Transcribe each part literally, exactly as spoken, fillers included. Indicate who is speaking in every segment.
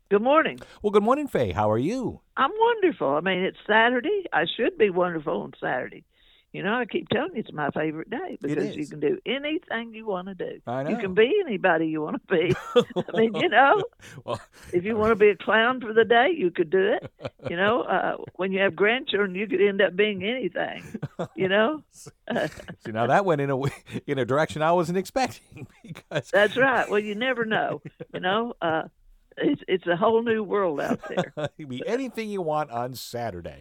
Speaker 1: Good morning.
Speaker 2: Well, good morning, Faye. How are you?
Speaker 1: I'm wonderful. I mean, it's Saturday. I should be wonderful on Saturday. You know, I keep telling you it's my favorite day
Speaker 2: It
Speaker 1: because you
Speaker 2: is.
Speaker 1: can do anything you want to do.
Speaker 2: I
Speaker 1: You can
Speaker 2: know.
Speaker 1: be anybody you want to be. I mean, you know,
Speaker 2: Well,
Speaker 1: if you
Speaker 2: I
Speaker 1: want to be a clown for the day, you could do it. You know, uh, when you have grandchildren, you could end up being anything. You know,
Speaker 2: mean, see, now that went in a w- in a direction I wasn't expecting because
Speaker 1: that's right. Well, you never know. You know, uh, it's it's a whole new world out there
Speaker 2: it'd be anything you want on Saturday.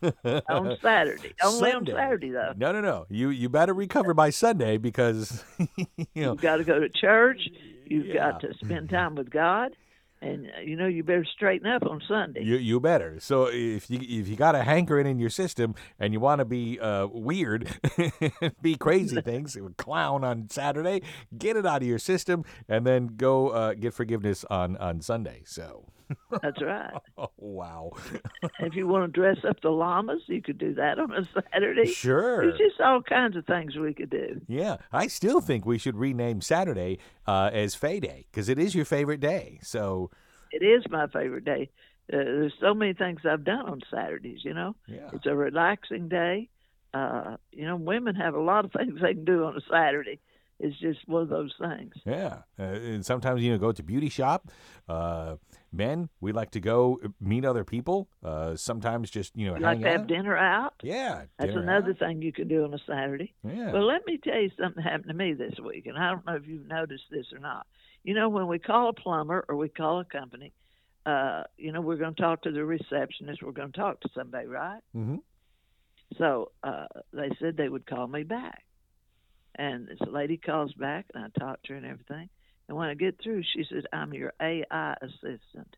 Speaker 1: on Saturday. Only on
Speaker 2: Sunday.
Speaker 1: Saturday though.
Speaker 2: No, no, no. You you better recover by Sunday because you know,
Speaker 1: You've got to go to church. You've got
Speaker 2: yeah.
Speaker 1: to spend time with God, and uh, you know you better straighten up on Sunday.
Speaker 2: You you better. So if you if you got a hankering in your system and you want to be uh, weird, be crazy things, clown on Saturday, get it out of your system, and then go uh, get forgiveness on on Sunday. So,
Speaker 1: That's right.
Speaker 2: oh, wow,
Speaker 1: If you want to dress up the llamas, you could do that on a Saturday. There's
Speaker 2: sure.
Speaker 1: just all kinds of things we could do.
Speaker 2: Yeah, I still think we should rename Saturday uh, as Fay Day because it is your favorite day. So,
Speaker 1: It is my favorite day. Uh, there's so many things I've done on Saturdays. You know,
Speaker 2: yeah.
Speaker 1: it's a relaxing day. Uh, you know, women have a lot of things they can do on a Saturday. It's just one of those things.
Speaker 2: Yeah, uh, and sometimes you know go to beauty shop. Uh, men, we like to go uh, meet other people. Uh, sometimes just you know
Speaker 1: You like
Speaker 2: hang
Speaker 1: to have
Speaker 2: out.
Speaker 1: dinner out?
Speaker 2: Yeah,
Speaker 1: That's
Speaker 2: dinner
Speaker 1: another
Speaker 2: out.
Speaker 1: thing you can do on a Saturday.
Speaker 2: Yeah.
Speaker 1: Well, let me tell you something happened to me this week, and I don't know if you've noticed this or not. You know, when we call a plumber or we call a company, uh, you know, we're going to talk to the receptionist, we're going to talk to somebody, right?
Speaker 2: Mm-hmm.
Speaker 1: So uh, they said they would call me back. And this lady calls back, and I talk to her and everything. And when I get through, she said, I'm your A I assistant.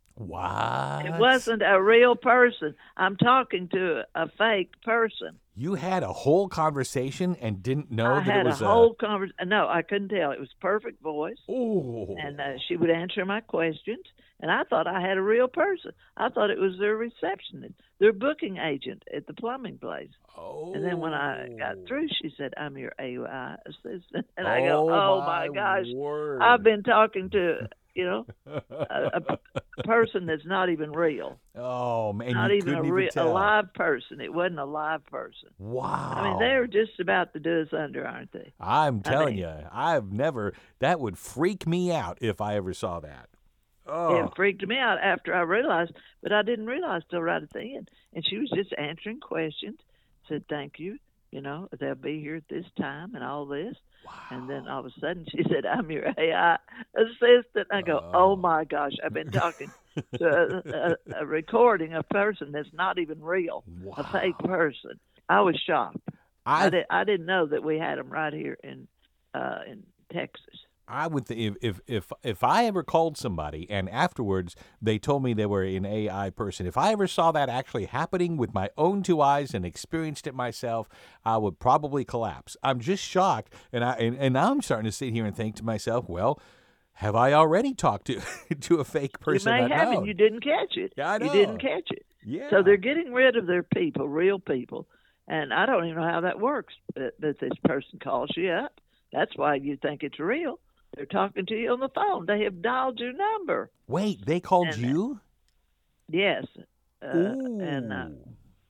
Speaker 1: It
Speaker 2: What?
Speaker 1: wasn't a real person. I'm talking to a fake person.
Speaker 2: You had a whole conversation and didn't know
Speaker 1: I
Speaker 2: that it
Speaker 1: had a
Speaker 2: was a.
Speaker 1: whole conversation. No, I couldn't tell. It was perfect voice, and
Speaker 2: Oh.
Speaker 1: uh, she would answer my questions. And I thought I had a real person. I thought it was their receptionist, their booking agent at the plumbing place. And then when I got
Speaker 2: Oh.
Speaker 1: through, she said, "I'm your A I assistant," and I go,
Speaker 2: Oh
Speaker 1: "Oh
Speaker 2: my
Speaker 1: my gosh, I've
Speaker 2: word.
Speaker 1: been talking to you know a, a person that's not even real,
Speaker 2: Oh man,
Speaker 1: not
Speaker 2: you
Speaker 1: even a
Speaker 2: couldn't even
Speaker 1: real a
Speaker 2: tell.
Speaker 1: live person. It wasn't a live person. I mean, they're
Speaker 2: Wow.
Speaker 1: just about to do us under, aren't they?
Speaker 2: I'm
Speaker 1: I
Speaker 2: telling
Speaker 1: mean,
Speaker 2: you, I've never. That would freak me out if I ever saw that.
Speaker 1: it
Speaker 2: Oh.
Speaker 1: freaked me out after I realized, but I didn't realize till right at the end. And she was just answering questions, said, "Thank you. You know, they'll be here at this time and all this." And then
Speaker 2: Wow.
Speaker 1: all of a sudden she said, "I'm your A I assistant." I go, "Oh
Speaker 2: Oh.
Speaker 1: my gosh, I've been talking to a, a, a recording of a person that's not even real, a fake
Speaker 2: Wow.
Speaker 1: person." I was shocked. I,
Speaker 2: I
Speaker 1: did, I didn't know that we had them right here in, uh, in Texas.
Speaker 2: I would think if, if if if I ever called somebody and afterwards they told me they were an A I person, if I ever saw that actually happening with my own two eyes and experienced it myself, I would probably collapse. I'm just shocked, and I and, and now I'm starting to sit here and think to myself, well, have I already talked to to a fake
Speaker 1: You
Speaker 2: person
Speaker 1: may have, and
Speaker 2: unknown?
Speaker 1: you didn't catch it.
Speaker 2: Yeah, I
Speaker 1: You didn't
Speaker 2: know.
Speaker 1: catch it. So
Speaker 2: Yeah.
Speaker 1: they're getting rid of their people, real people. And I don't even know how that works. But, but this person calls you up. That's why you think it's real. They're talking to you on the phone. They have dialed your number.
Speaker 2: Wait, they called
Speaker 1: And
Speaker 2: you?
Speaker 1: yes, uh, and uh,
Speaker 2: Ooh,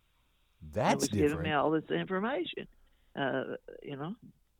Speaker 1: it
Speaker 2: that's
Speaker 1: was giving me
Speaker 2: different.
Speaker 1: all this information. Uh, you know,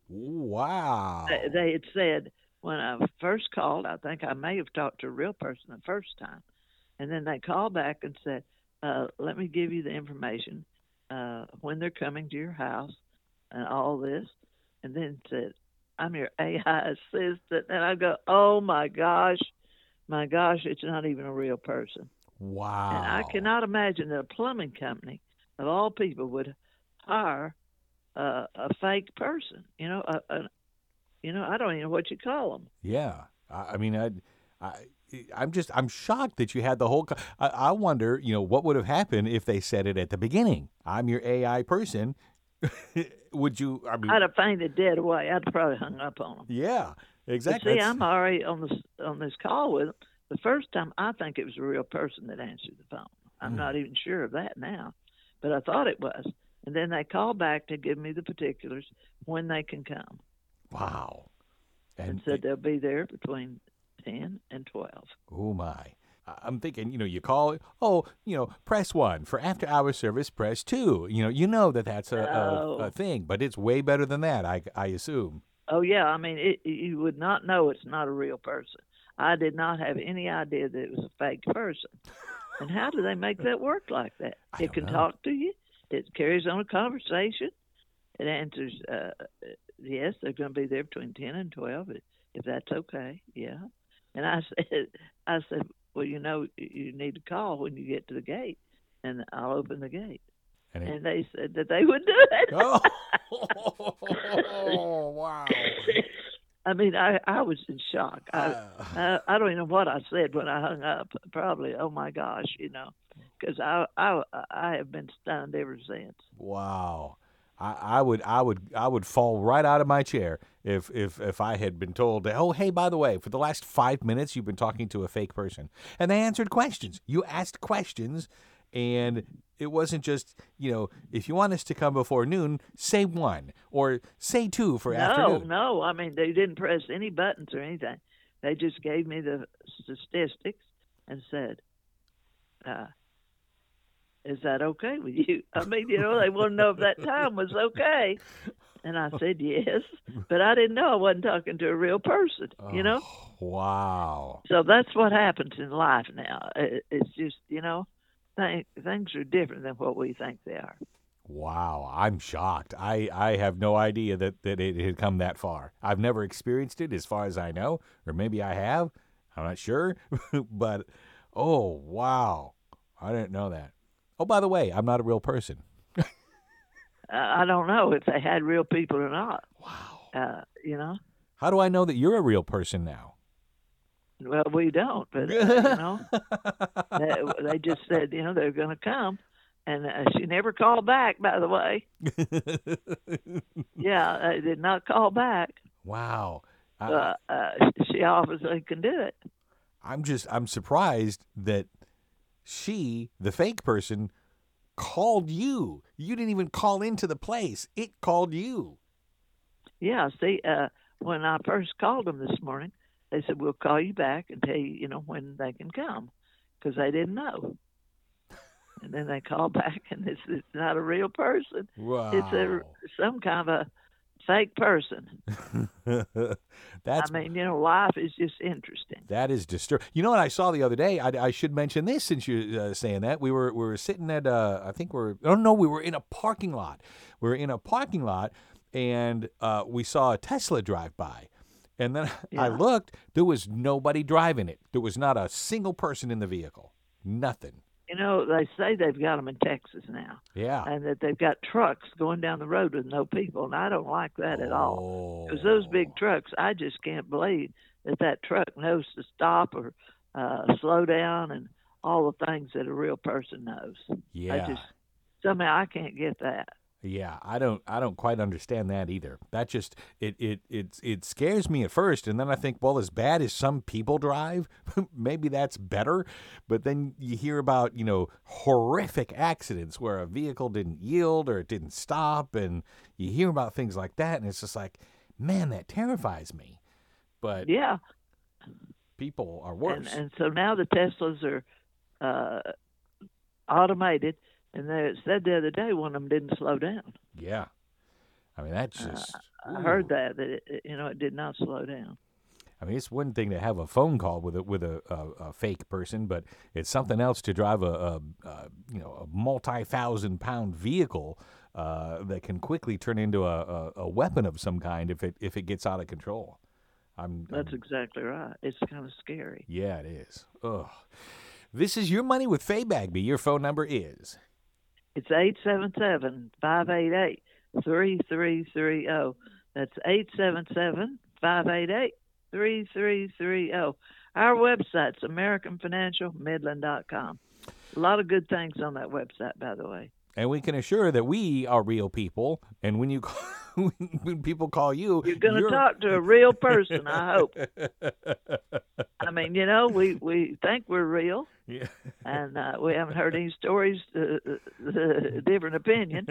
Speaker 1: they,
Speaker 2: Wow.
Speaker 1: they had said when I first called, I think I may have talked to a real person the first time. And then they called back and said, uh, let me give you the information uh, when they're coming to your house and all this. And then said, I'm your A I assistant. And I go, oh my gosh, my gosh, it's not even a real person. And I
Speaker 2: Wow.
Speaker 1: cannot imagine that a plumbing company, of all people, would hire uh, a fake person. You know, a, a, you know, I don't even know what you call them.
Speaker 2: Yeah, I, I mean, I, I, I'm just, I'm shocked that you had the whole. Co- I, I wonder, you know, what would have happened if they said it at the beginning. I'm your A I person. Would you? I
Speaker 1: I'd
Speaker 2: mean,
Speaker 1: have fainted dead away. I'd probably hung up on them.
Speaker 2: yeah,
Speaker 1: But
Speaker 2: exactly.
Speaker 1: see,
Speaker 2: That's
Speaker 1: I'm already on this on this call with them. The first time, I think it was a real person that answered the phone. I'm
Speaker 2: mm,
Speaker 1: not even sure of that now, but I thought it was. And then they called back to give me the particulars when they can come,
Speaker 2: wow.
Speaker 1: and
Speaker 2: And
Speaker 1: said
Speaker 2: it,
Speaker 1: they'll be there between ten and twelve.
Speaker 2: oh my, I'm thinking, you know, you call, oh, you know, press one for after hour service, press two. You know, you know that that's a,
Speaker 1: Oh.
Speaker 2: a, a thing, but it's way better than that, I, I assume.
Speaker 1: Oh yeah, I mean, it, you would not know it's not a real person. I did not have any idea that it was a fake person. And how do they make that work like that?
Speaker 2: I
Speaker 1: It
Speaker 2: don't
Speaker 1: can
Speaker 2: know.
Speaker 1: talk to you. It carries on a conversation. It answers, uh, yes, they're going to be there between ten and twelve, if, if that's okay. Yeah. And I said, I said, well, you know, you need to call when you get to the gate, and I'll open the gate.
Speaker 2: And, it,
Speaker 1: And they said that they would do it.
Speaker 2: oh, wow.
Speaker 1: I mean, I, I was in shock. I,
Speaker 2: Uh,
Speaker 1: I I don't even know what I said when I hung up. Probably, oh my gosh, you know, because I, I I have been stunned ever since.
Speaker 2: Wow. I, I would I would I would fall right out of my chair if if if I had been told, oh, hey, by the way, for the last five minutes you've been talking to a fake person. And they answered questions. You asked questions, and it wasn't just, you know, if you want us to come before noon, say one or say two for
Speaker 1: No,
Speaker 2: afternoon.
Speaker 1: no, I mean they didn't press any buttons or anything. They just gave me the statistics and said, uh, "Is that okay with you?" I mean, you know, they want to know if that time was okay. And I said yes, but I didn't know I wasn't talking to a real person, you know?
Speaker 2: Oh, wow.
Speaker 1: So that's what happens in life now. It, it's just, you know, th- things are different than what we think they are.
Speaker 2: Wow, I'm shocked. I, I have no idea that, that it had come that far. I've never experienced it as far as I know, or maybe I have. I'm not sure. But, oh, wow. I didn't know that. Oh, by the way, I'm not a real person.
Speaker 1: Uh, I don't know if they had real people or not,
Speaker 2: Wow.
Speaker 1: uh, you know?
Speaker 2: How do I know that you're a real person now?
Speaker 1: Well, we don't, but, uh, you know, they, they just said, you know, they're going to come. And uh, she never called back, by the way. Yeah, they did not call back.
Speaker 2: Wow. I,
Speaker 1: Uh, uh, she obviously can do it.
Speaker 2: I'm just, I'm surprised that she, the fake person, called you. You didn't even call into the place. It called you.
Speaker 1: Yeah, see, uh, when I first called them this morning, they said, we'll call you back and tell you, you know, when they can come, because they didn't know. And then they call back, and it's, it's not a real person.
Speaker 2: Wow.
Speaker 1: It's a some kind of a fake person.
Speaker 2: That's,
Speaker 1: I mean, you know, life is just interesting.
Speaker 2: that is disturbing. You know what I saw the other day? I, I should mention this since you're uh, saying that. We were we were sitting at, uh, I think we're, oh no, we were in a parking lot. We were in a parking lot, and uh, we saw a Tesla drive by. And then I
Speaker 1: Yeah.
Speaker 2: looked, there was nobody driving it. There was not a single person in the vehicle. Nothing.
Speaker 1: You know, they say they've got them in Texas now,
Speaker 2: Yeah.
Speaker 1: and that they've got trucks going down the road with no people, and I don't like that at all.
Speaker 2: Oh.
Speaker 1: Because those big trucks, I just can't believe that that truck knows to stop or uh, slow down and all the things that a real person knows.
Speaker 2: Yeah.
Speaker 1: I just somehow I can't get that.
Speaker 2: Yeah, I don't I don't quite understand that either. That just it it it it scares me at first, and then I think, well, as bad as some people drive, maybe that's better. But then you hear about, you know, horrific accidents where a vehicle didn't yield or it didn't stop, and you hear about things like that, and it's just like, man, that terrifies me. But
Speaker 1: Yeah,
Speaker 2: people are
Speaker 1: and,
Speaker 2: worse.
Speaker 1: and so now the Teslas are uh, automated, and they said the other day one of them didn't slow down.
Speaker 2: Yeah. I mean, that's just
Speaker 1: I heard that that it, you know it did not slow down.
Speaker 2: I mean, it's one thing to have a phone call with a with a, a, a fake person, but it's something else to drive a, a, a you know a multi thousand pound vehicle uh, that can quickly turn into a, a, a weapon of some kind if it if it gets out of control. I'm,
Speaker 1: That's
Speaker 2: I'm
Speaker 1: exactly right. It's kind of scary.
Speaker 2: yeah, it is. Ugh. This is Your Money with Faye Bagby. Your phone number is
Speaker 1: It's eight seven seven, five eight eight, three three three zero. That's eight seven seven, five eight eight, three three three zero. Our website's american financial midland dot com. A lot of good things on that website, by the way.
Speaker 2: and we can assure that we are real people. And when you call, when people call you,
Speaker 1: You're going to talk to a real person, I hope. I mean, you know, we, we think we're real,
Speaker 2: Yeah.
Speaker 1: and uh, we haven't heard any stories, uh, uh, different opinion.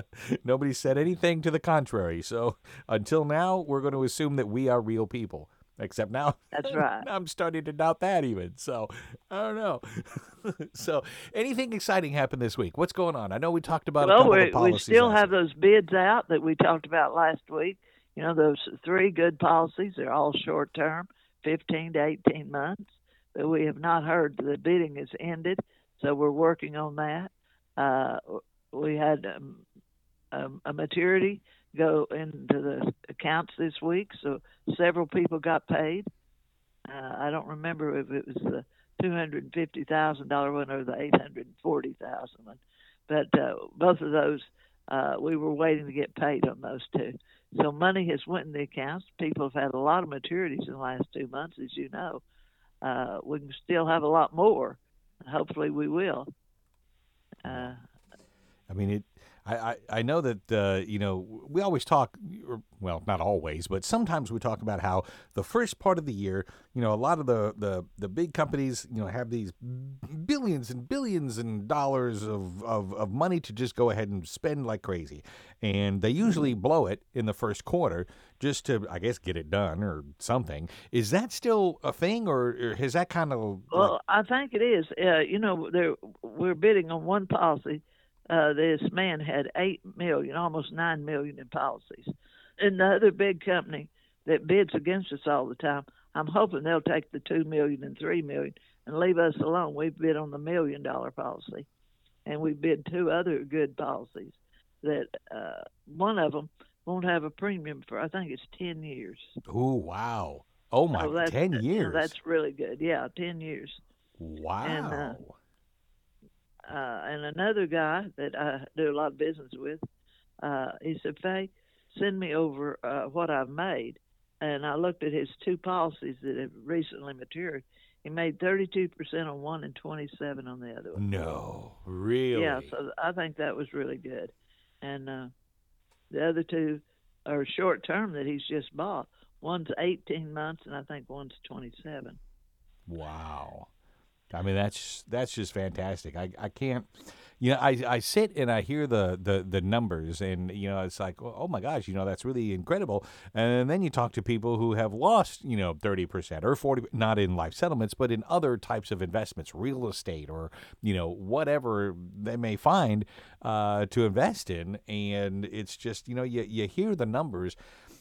Speaker 2: Nobody said anything to the contrary. So until now, we're going to assume that we are real people. Except now,
Speaker 1: That's right.
Speaker 2: I'm starting to doubt that even. So I don't know. So anything exciting happened this week? What's going on? I know we talked about a
Speaker 1: Well,
Speaker 2: couple of
Speaker 1: we
Speaker 2: the policies.
Speaker 1: we still
Speaker 2: last
Speaker 1: have
Speaker 2: week.
Speaker 1: those bids out that we talked about last week. You know, those three good policies. They're all short term, fifteen to eighteen months. But we have not heard the bidding has ended, so we're working on that. Uh, we had um, um, a maturity go into the accounts this week, so several people got paid. Uh, I don't remember if it was the two hundred fifty thousand dollar one or the eight hundred forty thousand one, but uh, both of those uh, we were waiting to get paid on those two. So money has went in the accounts. People have had a lot of maturities in the last two months, as you know. Uh, we can still have a lot more. Hopefully, we will. Uh,
Speaker 2: I mean, it. I, I, I know that, uh, you know, we always talk, or, well, not always, but sometimes we talk about how the first part of the year, you know, a lot of the, the, the big companies, you know, have these billions and billions and dollars of, of, of money to just go ahead and spend like crazy. And they usually blow it in the first quarter just to, I guess, get it done or something. Is that still a thing, or, or has that kind of...
Speaker 1: well,
Speaker 2: like...
Speaker 1: I think it is. Uh, you know, there, we're bidding on one policy. Uh, this man had eight million, almost nine million in policies, and the other big company that bids against us all the time, I'm hoping they'll take the two million and three million and leave us alone. We bid on the million dollar policy, and we bid two other good policies. That uh, one of them won't have a premium for I think it's ten years.
Speaker 2: Oh wow! Oh my,
Speaker 1: so that's,
Speaker 2: ten
Speaker 1: you
Speaker 2: years.
Speaker 1: know, that's really good. Yeah, ten years.
Speaker 2: Wow.
Speaker 1: And, uh, Uh, and another guy that I do a lot of business with, uh, he said, Faye, send me over uh, what I've made. And I looked at his two policies that have recently matured. He made thirty-two percent on one and twenty-seven on the other one.
Speaker 2: No, really?
Speaker 1: Yeah, so I think that was really good. And uh, the other two are short term that he's just bought. One's eighteen months, and I think one's twenty-seven.
Speaker 2: Wow. I mean, that's that's just fantastic. I, I can't, you know, I, I sit and I hear the, the, the numbers, and, you know, it's like, oh, my gosh, you know, that's really incredible. And then you talk to people who have lost, you know, thirty percent or forty, not in life settlements, but in other types of investments, real estate or, you know, whatever they may find uh, to invest in. And it's just, you know, you, you hear the numbers.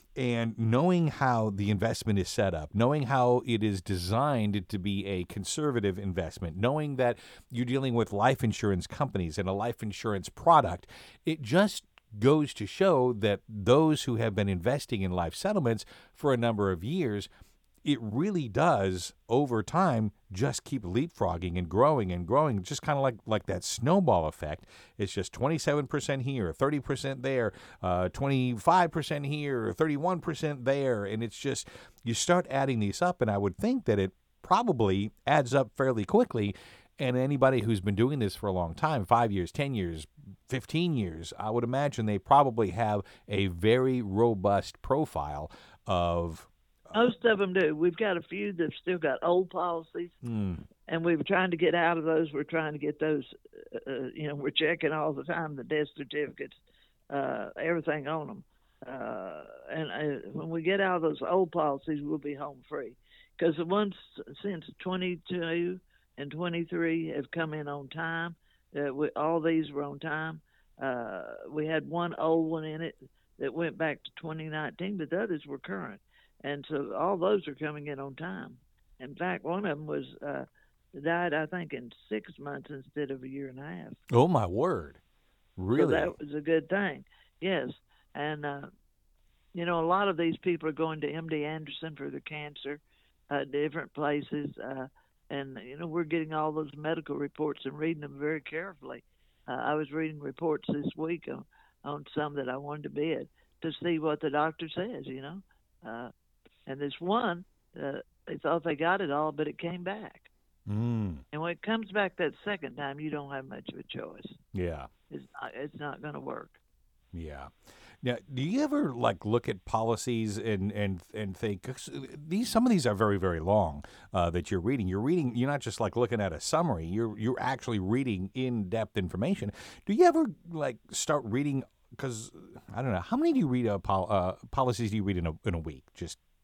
Speaker 2: And knowing how the investment is set up, knowing how it is designed to be a conservative investment, knowing that you're dealing with life insurance companies and a life insurance product, it just goes to show that those who have been investing in life settlements for a number of years, it really does over time just keep leapfrogging and growing and growing, just kind of like like that snowball effect. It's just twenty-seven percent here, thirty percent there, uh, twenty-five percent here, thirty-one percent there, and it's just you start adding these up, and I would think that it probably adds up fairly quickly. And anybody who's been doing this for a long time, five years, ten years, fifteen years, I would imagine they probably have a very robust profile of...
Speaker 1: Most of them do. We've got a few that've still got old policies,
Speaker 2: mm.
Speaker 1: and we were trying to get out of those. We're trying to get those, uh, you know, we're checking all the time the death certificates, uh, everything on them. Uh, and uh, when we get out of those old policies, we'll be home free. Because the ones since twenty-two and twenty-three have come in on time. Uh, we, all these were on time. Uh, we had one old one in it that went back to twenty nineteen, but the others were current. And so all those are coming in on time. In fact, one of them was uh, died, I think, in six months instead of a year and a half.
Speaker 2: Oh, my word. Really?
Speaker 1: So that was a good thing. Yes. And, uh, you know, a lot of these people are going to M D Anderson for their cancer, uh, different places. Uh, and, you know, we're getting all those medical reports and reading them very carefully. Uh, I was reading reports this week on, on some that I wanted to bid to see what the doctor says, you know. Uh, And this one, uh, they thought they got it all, but it came back.
Speaker 2: Mm.
Speaker 1: And when it comes back that second time, you don't have much of a choice.
Speaker 2: Yeah.
Speaker 1: It's not, it's not going to work.
Speaker 2: Yeah. Now, do you ever like look at policies and and and think 'cause these some of these are very very long uh, that you're reading? You're reading. You're not just like looking at a summary. You're you're actually reading in depth information. Do you ever like start reading? Because I don't know, how many do you read? Uh, pol- uh, policies do you read in a in a week? Just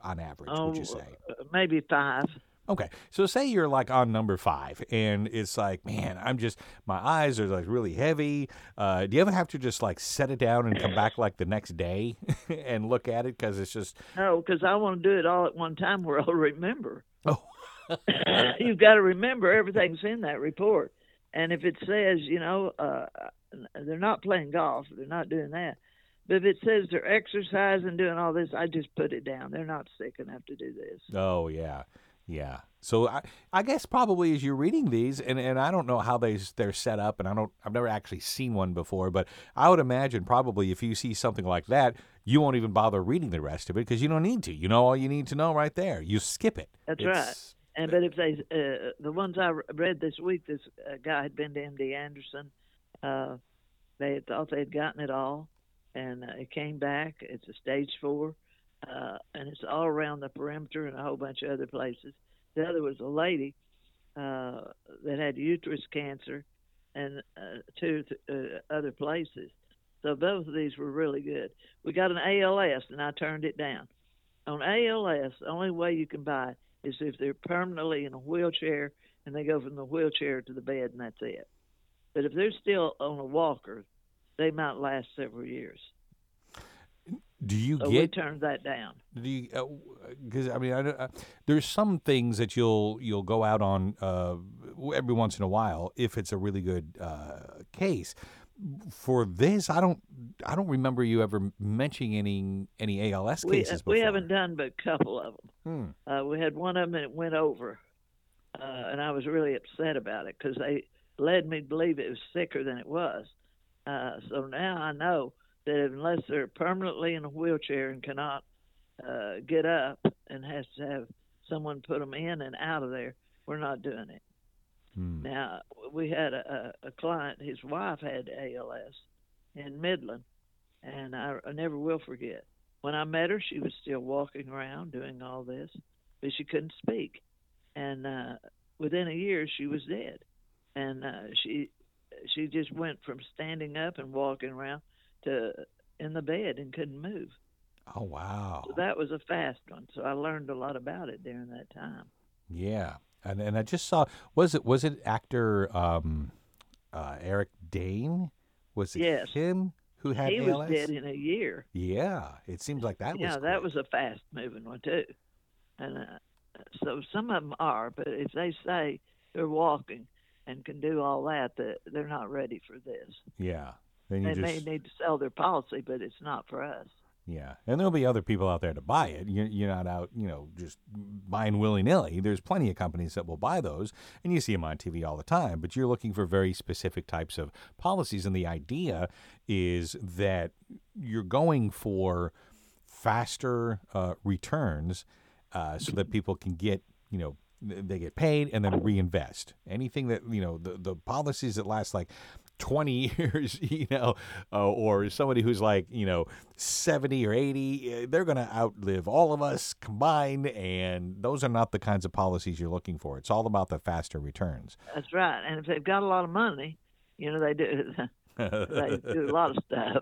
Speaker 2: on average, would you
Speaker 1: Oh,
Speaker 2: say?
Speaker 1: uh, maybe five.
Speaker 2: Okay, so say you're like on number five, and it's like, man, I'm just my eyes are like really heavy. Uh, do you ever have to just like set it down and come back like the next day and look at it because it's just
Speaker 1: No, because I want to do it all at one time where I'll remember.
Speaker 2: oh
Speaker 1: You've got to remember everything's in that report. And if it says, you know, uh, they're not playing golf, they're not doing that. But if it says they're exercising, doing all this, I just put it down. They're not sick enough to do this.
Speaker 2: oh yeah, yeah. So I, I guess probably as you're reading these, and, and I don't know how they they're set up, and I don't I've never actually seen one before, but I would imagine probably if you see something like that, you won't even bother reading the rest of it because you don't need to. You know all you need to know right there. You skip it.
Speaker 1: That's
Speaker 2: It's-
Speaker 1: right. And but if they, uh, the ones I read this week, this uh, guy had been to M D Anderson. Uh, they had thought they had gotten it all, and uh, it came back. It's a stage four, uh, and it's all around the perimeter and a whole bunch of other places. The other was a lady uh, that had uterus cancer, and uh, two th- uh, other places. So both of these were really good. We got an A L S, and I turned it down. On A L S, the only way you can buy it is if they're permanently in a wheelchair and they go from the wheelchair to the bed, and that's it. But if they're still on a walker, they might last several years.
Speaker 2: Do you
Speaker 1: So we
Speaker 2: get
Speaker 1: turned that down.
Speaker 2: do you, because I mean I, don't- uh, there's some things that you'll you'll go out on uh, every once in a while if it's a really good uh, case. For this, I don't I don't remember you ever mentioning any any A L S
Speaker 1: We,
Speaker 2: cases before.
Speaker 1: we haven't done but a couple of them.
Speaker 2: Hmm.
Speaker 1: Uh, we had one of them that went over, uh, and I was really upset about it because they led me to believe it was sicker than it was. Uh, so now I know that unless they're permanently in a wheelchair and cannot uh, get up and has to have someone put them in and out of there, we're not doing it.
Speaker 2: Hmm.
Speaker 1: Now, we had a, a, a client, his wife had A L S in Midland, and I, I never will forget. When I met her, she was still walking around doing all this, but she couldn't speak. And uh, within a year, she was dead. And uh, she she just went from standing up and walking around to in the bed and couldn't move.
Speaker 2: Oh wow.
Speaker 1: So that was a fast one. So I learned a lot about it during that time.
Speaker 2: Yeah. And and I just saw was it was it actor um, uh, Eric Dane? Was it
Speaker 1: Yes.
Speaker 2: him who had
Speaker 1: He
Speaker 2: A L S?
Speaker 1: was dead in a year.
Speaker 2: Yeah, it seems like that
Speaker 1: Yeah,
Speaker 2: was
Speaker 1: that
Speaker 2: quick.
Speaker 1: was a fast moving one too. And uh, so some of them are, but if they say they're walking and can do all that, that they're not ready for this.
Speaker 2: Yeah. Then you
Speaker 1: They may
Speaker 2: just
Speaker 1: need to sell their policy, but it's not for us.
Speaker 2: yeah, and there'll be other people out there to buy it. You're, you're not out, you know, just buying willy nilly. There's plenty of companies that will buy those, and you see them on T V all the time. But you're looking for very specific types of policies, and the idea is that you're going for faster uh, returns, uh, so that people can get, you know, th- they get paid and then reinvest. Anything that you know, the the policies that last like twenty years, you know, uh, or somebody who's like, you know, seventy or eighty, uh, they're going to outlive all of us combined. And those are not the kinds of policies you're looking for. It's all about the faster returns.
Speaker 1: That's right. And if they've got a lot of money, you know, they do. They do a lot of stuff.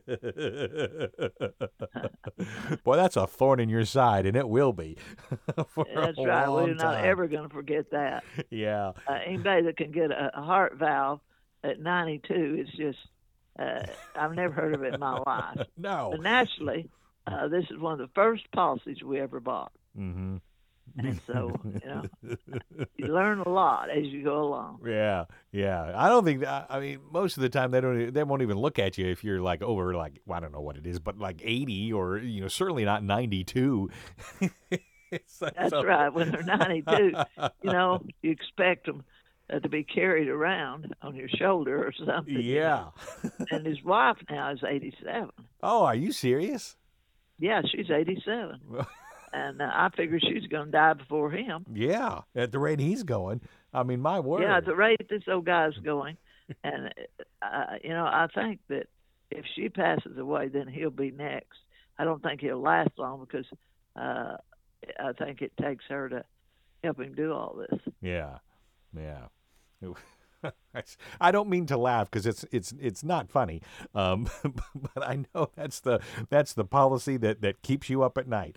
Speaker 2: Boy, that's a thorn in your side, and it will be. for
Speaker 1: That's
Speaker 2: a
Speaker 1: right.
Speaker 2: long
Speaker 1: We're not
Speaker 2: time.
Speaker 1: ever going to forget that.
Speaker 2: Yeah.
Speaker 1: Uh, anybody that can get a, a heart valve at ninety-two is just, uh, I've never heard of it in my life.
Speaker 2: No.
Speaker 1: But naturally, uh, this is one of the first policies we ever bought.
Speaker 2: Mm-hmm.
Speaker 1: And so, you know, you learn a lot as you go along.
Speaker 2: Yeah, yeah. I don't think that. I mean, most of the time they don't. e- They won't even look at you if you're like over like well, I don't know what it is, but like eighty or you know certainly not ninety-two. It's like
Speaker 1: That's
Speaker 2: so-
Speaker 1: right. When they're ninety-two, you know, you expect them uh, to be carried around on your shoulder or something. you
Speaker 2: Yeah.
Speaker 1: know. And his wife now is eighty-seven.
Speaker 2: Oh, are you serious?
Speaker 1: Yeah, she's eighty-seven. And uh, I figure she's going to die before him.
Speaker 2: Yeah. At the rate he's going, I mean, my word.
Speaker 1: Yeah, at the rate this old guy's going. And, uh, you know, I think that if she passes away, then he'll be next. I don't think he'll last long because uh, I think it takes her to help him do all this.
Speaker 2: Yeah. Yeah. I don't mean to laugh because it's it's it's not funny, um, but I know that's the that's the policy that, that keeps you up at night.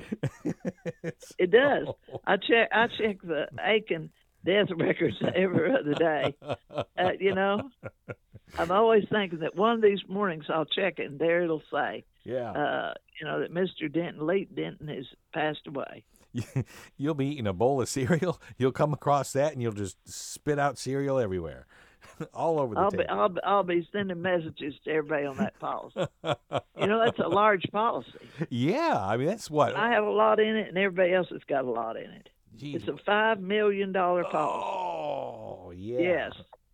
Speaker 2: So.
Speaker 1: It does. I check I check the Aiken death records every other day. Uh, you know, I'm always thinking that one of these mornings I'll check it and there it'll say,
Speaker 2: Yeah,
Speaker 1: uh, you know, that Mister Denton, late Denton, has passed away.
Speaker 2: You'll be eating a bowl of cereal. You'll come across that, and you'll just spit out cereal everywhere. All over the
Speaker 1: I'll
Speaker 2: table.
Speaker 1: be, I'll be I'll be sending messages to everybody on that policy. You know, that's a large policy.
Speaker 2: Yeah, I mean that's what
Speaker 1: I have a lot in it, and everybody else has got a lot in it.
Speaker 2: Jeez.
Speaker 1: It's a five million dollar policy.
Speaker 2: Oh, yeah.
Speaker 1: Yes.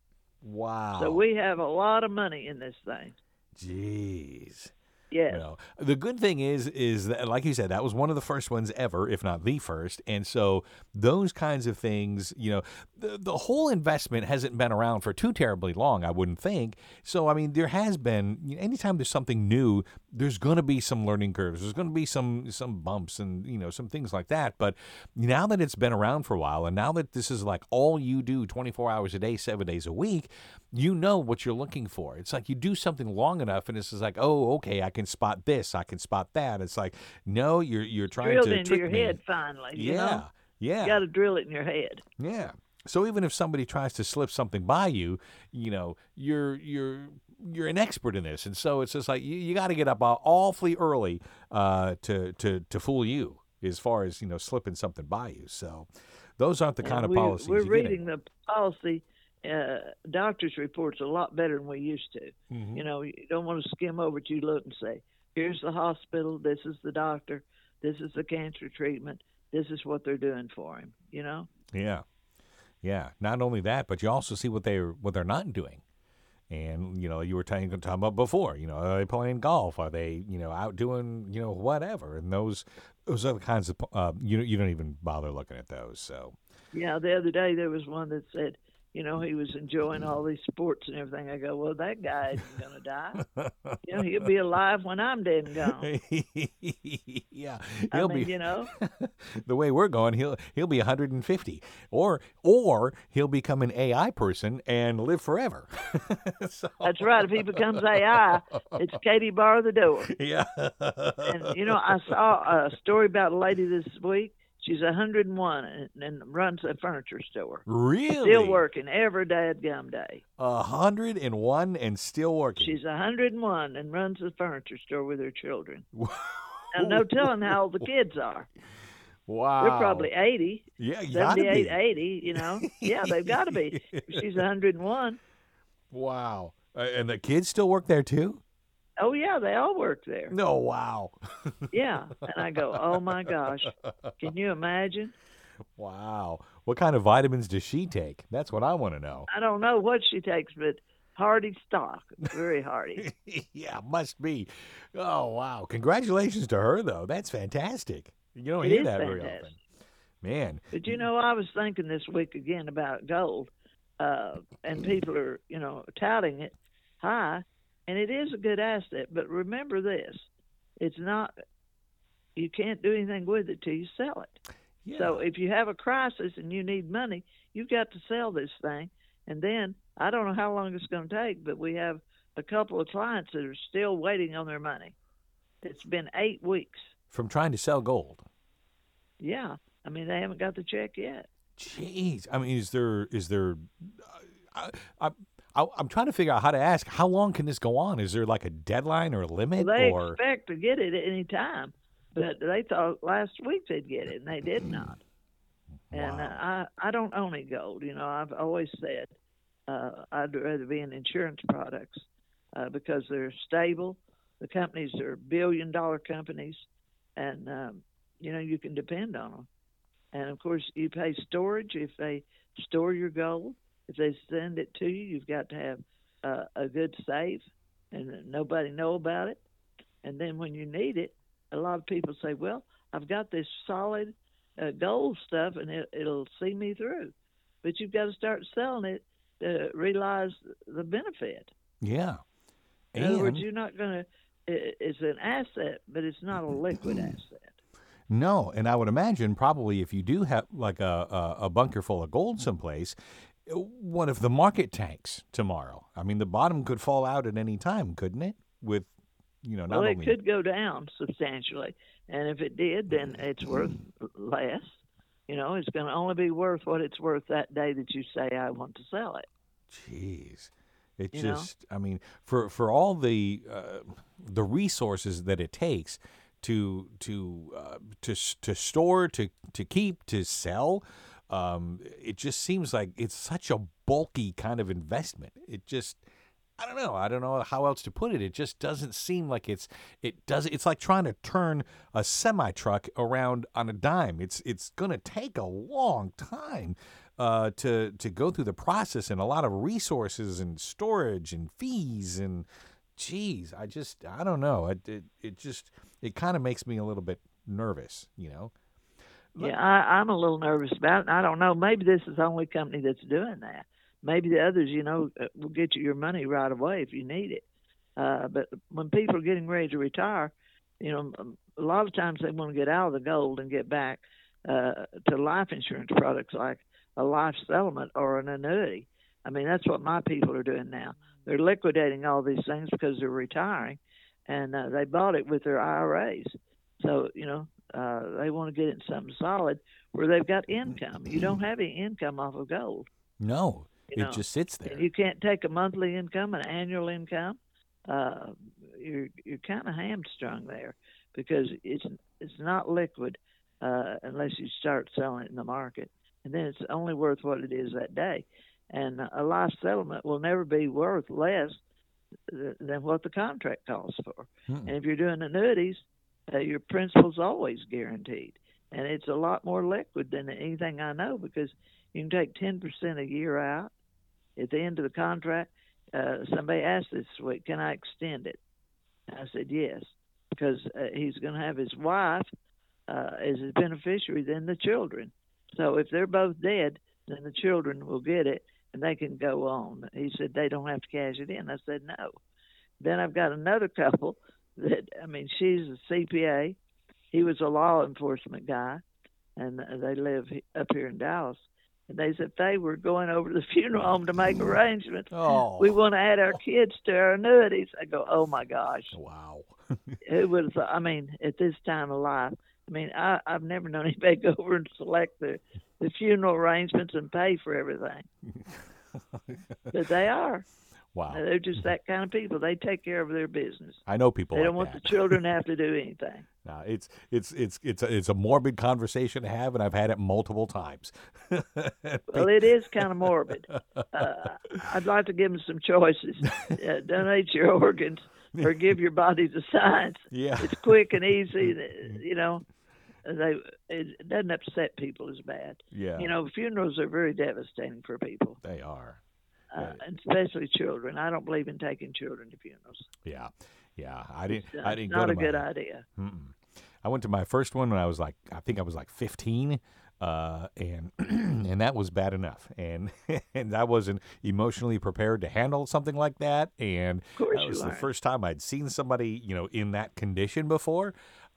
Speaker 2: Wow.
Speaker 1: So we have a lot of money in this thing.
Speaker 2: Jeez.
Speaker 1: Yes.
Speaker 2: Well, the good thing is, is that, like you said, that was one of the first ones ever, if not the first. And so those kinds of things, you know, the, the whole investment hasn't been around for too terribly long, I wouldn't think. So, I mean, there has been, you know, anytime there's something new, there's going to be some learning curves. There's going to be some some bumps and, you know, some things like that. But now that it's been around for a while, and now that this is like all you do twenty-four hours a day, seven days a week, you know what you're looking for. It's like you do something long enough, and it's just like, oh, okay, I can spot this, I can spot that. It's like, no, you're you're trying
Speaker 1: Drilled
Speaker 2: to
Speaker 1: into
Speaker 2: trick
Speaker 1: your
Speaker 2: me.
Speaker 1: head finally. You
Speaker 2: Yeah,
Speaker 1: know?
Speaker 2: yeah,
Speaker 1: You got to drill it in your head.
Speaker 2: yeah. So even if somebody tries to slip something by you, you know, you're you're you're an expert in this, and so it's just like you, you got to get up awfully early uh, to to to fool you as far as, you know, slipping something by you. So those aren't the kind
Speaker 1: And
Speaker 2: of
Speaker 1: we,
Speaker 2: policies
Speaker 1: We're
Speaker 2: you
Speaker 1: reading
Speaker 2: get.
Speaker 1: the policy. Uh, doctors' reports a lot better than we used to.
Speaker 2: Mm-hmm.
Speaker 1: You know, you don't want to skim over to you, look and say, here's the hospital, this is the doctor, this is the cancer treatment, this is what they're doing for him, you know?
Speaker 2: Yeah. Yeah. Not only that, but you also see what they're what they're not doing. And, you know, you were talking, talking about before, you know, are they playing golf? Are they, you know, out doing, you know, whatever? And those those are the kinds of, uh, you, you don't even bother looking at those. So,
Speaker 1: Yeah, the other day there was one that said, you know, he was enjoying all these sports and everything. I go, well, that guy isn't going to die. You know, he'll be alive when I'm dead and gone.
Speaker 2: Yeah,
Speaker 1: I
Speaker 2: he'll
Speaker 1: mean,
Speaker 2: be.
Speaker 1: you know,
Speaker 2: The way we're going, he'll he'll be one hundred fifty, or or he'll become an A I person and live forever. So,
Speaker 1: that's right. If he becomes A I, it's Katie bar the door.
Speaker 2: yeah.
Speaker 1: And, you know, I saw a story about a lady this week. She's one hundred one and, and runs a furniture store.
Speaker 2: Really?
Speaker 1: Still working every dadgum day.
Speaker 2: A hundred and one and still working.
Speaker 1: She's one hundred one and runs a furniture store with her children. Now, no telling how old the kids are.
Speaker 2: Wow.
Speaker 1: They're probably eighty,
Speaker 2: Yeah, you gotta
Speaker 1: seventy-eight,
Speaker 2: be.
Speaker 1: eighty, you know. Yeah, they've got to be. She's one hundred one.
Speaker 2: Wow. Uh, and the kids still work there too?
Speaker 1: Oh, yeah, they all work there.
Speaker 2: No, wow.
Speaker 1: Yeah. And I go, oh, my gosh. Can you imagine?
Speaker 2: Wow. What kind of vitamins does she take? That's what I want to know.
Speaker 1: I don't know what she takes, but hearty stock. Very hearty.
Speaker 2: Yeah, must be. Oh, wow. Congratulations to her, though. That's fantastic. You don't
Speaker 1: It
Speaker 2: hear
Speaker 1: is
Speaker 2: that very
Speaker 1: fantastic.
Speaker 2: often. Man.
Speaker 1: But, you know, I was thinking this week again about gold, uh, and people are, you know, touting it high, and it is a good asset. But remember this, it's not, you can't do anything with it till you sell it.
Speaker 2: Yeah.
Speaker 1: So if you have a crisis and you need money, you've got to sell this thing. And then I don't know how long it's going to take, but we have a couple of clients that are still waiting on their money. It's been eight weeks.
Speaker 2: From trying to sell gold.
Speaker 1: Yeah. I mean, they haven't got the check yet.
Speaker 2: Jeez. I mean, is there, is there, I, I, I, I'm trying to figure out how to ask, how long can this go on? Is there like a deadline or a limit?
Speaker 1: Well, they
Speaker 2: or
Speaker 1: expect to get it at any time, but they thought last week they'd get it, and they did not. And
Speaker 2: Wow.
Speaker 1: uh, I, I don't own any gold. You know, I've always said uh, I'd rather be in insurance products uh, because they're stable. The companies are billion-dollar companies, and, um, you know, you can depend on them. And, of course, you pay storage if they store your gold. If they send it to you, you've got to have uh, a good safe and nobody know about it. And then when you need it, a lot of people say, well, I've got this solid uh, gold stuff and it, it'll see me through. But you've got to start selling it to realize the benefit.
Speaker 2: Yeah.
Speaker 1: In
Speaker 2: And
Speaker 1: other words, you're not going to, it's an asset, but it's not a liquid asset.
Speaker 2: no, and I would imagine probably if you do have like a, a, a bunker full of gold someplace, what if the market tanks tomorrow? I mean, the bottom could fall out at any time, couldn't it? With, you know, not
Speaker 1: Well, it
Speaker 2: only
Speaker 1: could go down substantially, and if it did, then it's worth less. You know, it's going to only be worth what it's worth that day that you say I want to sell it.
Speaker 2: Jeez, it
Speaker 1: You
Speaker 2: just, I mean, for for all the uh, the resources that it takes to to uh, to to store, to to keep, to sell, um, it just seems like it's such a bulky kind of investment. It just, I don't know. I don't know how else to put it. It just doesn't seem like it's it does. It's like trying to turn a semi truck around on a dime. It's it's going to take a long time uh, to to go through the process, and a lot of resources and storage and fees and, geez, I just I don't know. It it, it just it kind of makes me a little bit nervous, you know.
Speaker 1: Yeah, I, I'm a little nervous about it. And I don't know. Maybe this is the only company that's doing that. Maybe the others, you know, will get you your money right away if you need it. Uh, but when people are getting ready to retire, you know, a lot of times they want to get out of the gold and get back uh, to life insurance products like a life settlement or an annuity. I mean, that's what my people are doing now. They're liquidating all these things because they're retiring, and uh, they bought it with their I R As. So, you know, uh, they want to get in something solid where they've got income. You don't have any income off of gold.
Speaker 2: No,
Speaker 1: You
Speaker 2: it
Speaker 1: know,
Speaker 2: just sits there.
Speaker 1: You can't take a monthly income, an annual income. Uh, you're you're kind of hamstrung there because it's it's not liquid uh, unless you start selling it in the market, and then it's only worth what it is that day. And a life settlement will never be worth less th- than what the contract calls for.
Speaker 2: Mm-mm.
Speaker 1: And if you're doing annuities, uh, your principal's always guaranteed, and it's a lot more liquid than anything I know because you can take ten percent a year out. At the end of the contract, uh, somebody asked this week, can I extend it? I said yes, because uh, he's going to have his wife uh, as his beneficiary, then the children. So if they're both dead, then the children will get it, and they can go on. He said they don't have to cash it in. I said no. Then I've got another couple that, I mean, she's a C P A. He was a law enforcement guy, and they live up here in Dallas. And they said they were going over to the funeral home to make arrangements.
Speaker 2: Oh.
Speaker 1: We want to add our kids to our annuities. I go, oh my gosh.
Speaker 2: Wow.
Speaker 1: Who would have thought? I mean, at this time of life, I mean, I, I've never known anybody go over and select the, the funeral arrangements and pay for everything. But they are.
Speaker 2: Wow.
Speaker 1: They're just that kind of people. They take care of their business.
Speaker 2: I know people
Speaker 1: They
Speaker 2: like
Speaker 1: don't want
Speaker 2: that.
Speaker 1: the children to have to do anything.
Speaker 2: No, it's it's it's it's a, it's a morbid conversation to have, and I've had it multiple times.
Speaker 1: Well, it is kind of morbid. Uh, I'd like to give them some choices. Uh, donate your organs or give your body to science.
Speaker 2: Yeah.
Speaker 1: It's quick and easy. You know, they it doesn't upset people as bad.
Speaker 2: Yeah.
Speaker 1: You know, funerals are very devastating for people,
Speaker 2: They are.
Speaker 1: uh, and especially children. I don't believe in taking children to funerals.
Speaker 2: Yeah. Yeah. I didn't.
Speaker 1: It's, uh,
Speaker 2: I didn't
Speaker 1: not
Speaker 2: go
Speaker 1: a
Speaker 2: to
Speaker 1: good
Speaker 2: my,
Speaker 1: idea.
Speaker 2: Mm-mm. I went to my first one when I was like, I think I was like fifteen, uh, and and that was bad enough, and and I wasn't emotionally prepared to handle something like that, and
Speaker 1: Of course
Speaker 2: that was
Speaker 1: you
Speaker 2: the
Speaker 1: aren't.
Speaker 2: first time I'd seen somebody, you know, in that condition before,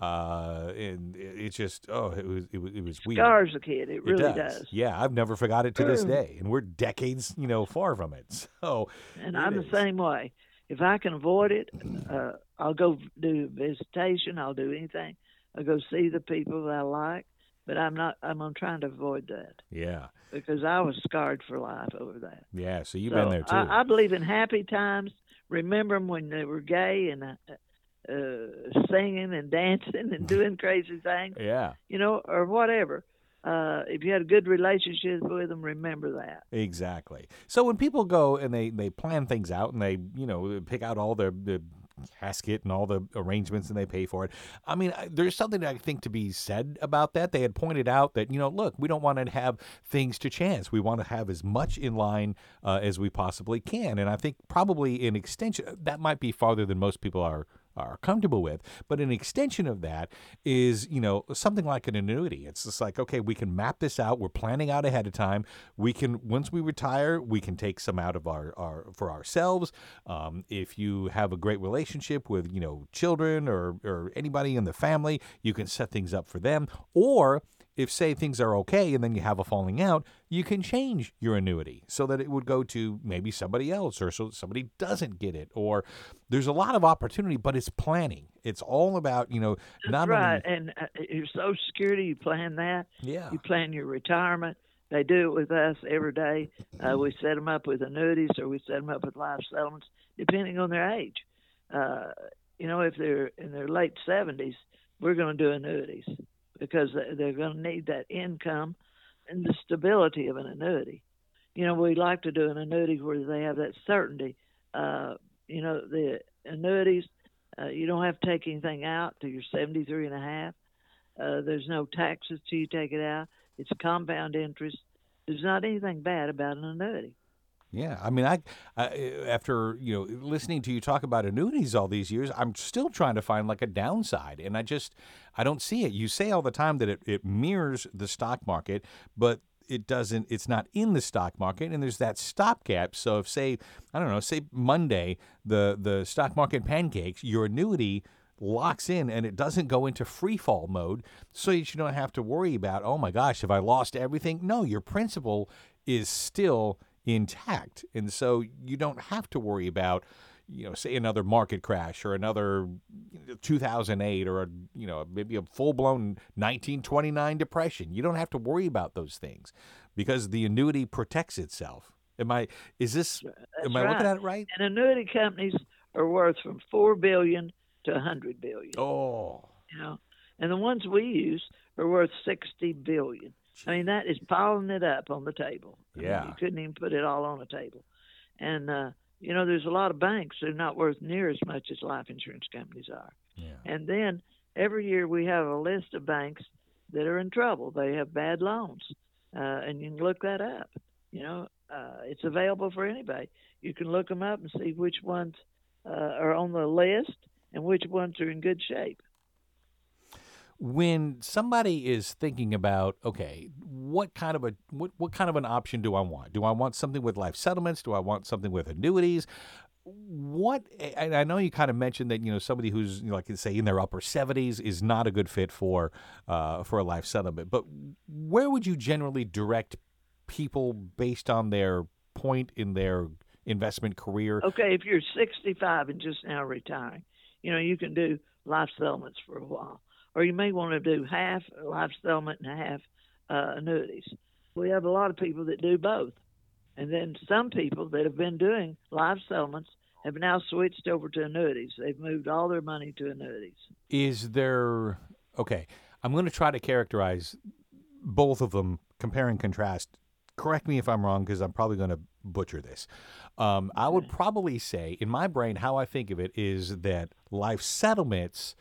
Speaker 2: uh, and it, it just, oh, it was it was it was weird.
Speaker 1: Scars a kid. It really
Speaker 2: it does.
Speaker 1: does.
Speaker 2: Yeah, I've never forgot it to this
Speaker 1: Mm.
Speaker 2: day, and we're decades, you know, far from it. So,
Speaker 1: And
Speaker 2: it
Speaker 1: I'm
Speaker 2: is.
Speaker 1: the same way. If I can avoid it, uh, I'll go do visitation. I'll do anything. I'll go see the people that I like. But I'm not. I'm on trying to avoid that
Speaker 2: Yeah,
Speaker 1: because I was scarred for life over that.
Speaker 2: yeah. So you've
Speaker 1: So
Speaker 2: been there too.
Speaker 1: I, I believe in happy times. Remember them when they were gay and uh, uh, singing and dancing and doing crazy things,
Speaker 2: yeah.
Speaker 1: you know, or whatever. Uh, if you had a good relationship with them, remember that.
Speaker 2: Exactly. So when people go and they, they plan things out and they, you know, pick out all the, the casket and all the arrangements and they pay for it. I mean, I- there's something I think to be said about that. They had pointed out that, you know, look, we don't want to have things to chance. We want to have as much in line uh, as we possibly can. And I think probably an extension, that might be farther than most people are are comfortable with. But an extension of that is, you know, something like an annuity. It's just like, okay, we can map this out. We're planning out ahead of time. We can, once we retire, we can take some out of our, our for ourselves. Um, if you have a great relationship with, you know, children or, or anybody in the family, you can set things up for them. Or if, say, things are okay and then you have a falling out, you can change your annuity so that it would go to maybe somebody else, or so somebody doesn't get it. Or there's a lot of opportunity, but it's planning. It's all about, you know,
Speaker 1: That's
Speaker 2: not
Speaker 1: right.
Speaker 2: only.
Speaker 1: And uh, your Social Security, you plan that.
Speaker 2: Yeah.
Speaker 1: You plan your retirement. They do it with us every day. Uh, we set them up with annuities, or we set them up with life settlements, depending on their age. Uh, you know, if they're in their late seventies, we're going to do annuities because they're going to need that income and the stability of an annuity. You know, we like to do an annuity where they have that certainty. Uh, you know, the annuities, uh, you don't have to take anything out till you're seventy-three and a half. Uh, there's no taxes till you take it out. It's compound interest. There's not anything bad about an annuity.
Speaker 2: Yeah, I mean, I, I after you know listening to you talk about annuities all these years, I'm still trying to find like a downside, and I just I don't see it. You say all the time that it, it mirrors the stock market, but it doesn't. It's not in the stock market, and there's that stopgap. So if say I don't know, say Monday the the stock market pancakes, your annuity locks in and it doesn't go into free fall mode, so you don't have to worry about, oh my gosh, have I lost everything? No, your principal is still intact, and so you don't have to worry about, you know, say another market crash or another two thousand eight or a, you know, maybe a full-blown nineteen twenty-nine depression. You don't have to worry about those things because the annuity protects itself. Am I is this
Speaker 1: That's
Speaker 2: am I
Speaker 1: right.
Speaker 2: looking at it right?
Speaker 1: And annuity companies are worth from four billion dollars to one hundred billion dollars.
Speaker 2: Oh.
Speaker 1: You know, and the ones we use are worth sixty billion dollars. I mean, that is piling it up on the table. I
Speaker 2: Yeah.
Speaker 1: mean, you couldn't even put it all on the table. And, uh, you know, there's a lot of banks that are not worth near as much as life insurance companies are.
Speaker 2: Yeah.
Speaker 1: And then every year we have a list of banks that are in trouble. They have bad loans. Uh, and you can look that up. You know, uh, it's available for anybody. You can look them up and see which ones uh, are on the list and which ones are in good shape.
Speaker 2: When somebody is thinking about, okay, what kind of a what, what kind of an option do I want? Do I want something with life settlements? Do I want something with annuities? What, and I know you kind of mentioned that, you know, somebody who's, you know, like say in their upper seventies is not a good fit for uh, for a life settlement. But where would you generally direct people based on their point in their investment career?
Speaker 1: Okay, if you're sixty-five and just now retiring, you know, you can do life settlements for a while. Or you may want to do half life settlement and half uh, annuities. We have a lot of people that do both. And then some people that have been doing life settlements have now switched over to annuities. They've moved all their money to annuities.
Speaker 2: Is there, okay, I'm going to try to characterize both of them, compare and contrast. Correct me if I'm wrong, because I'm probably going to butcher this. Um, I would probably say, in my brain, how I think of it is that life settlements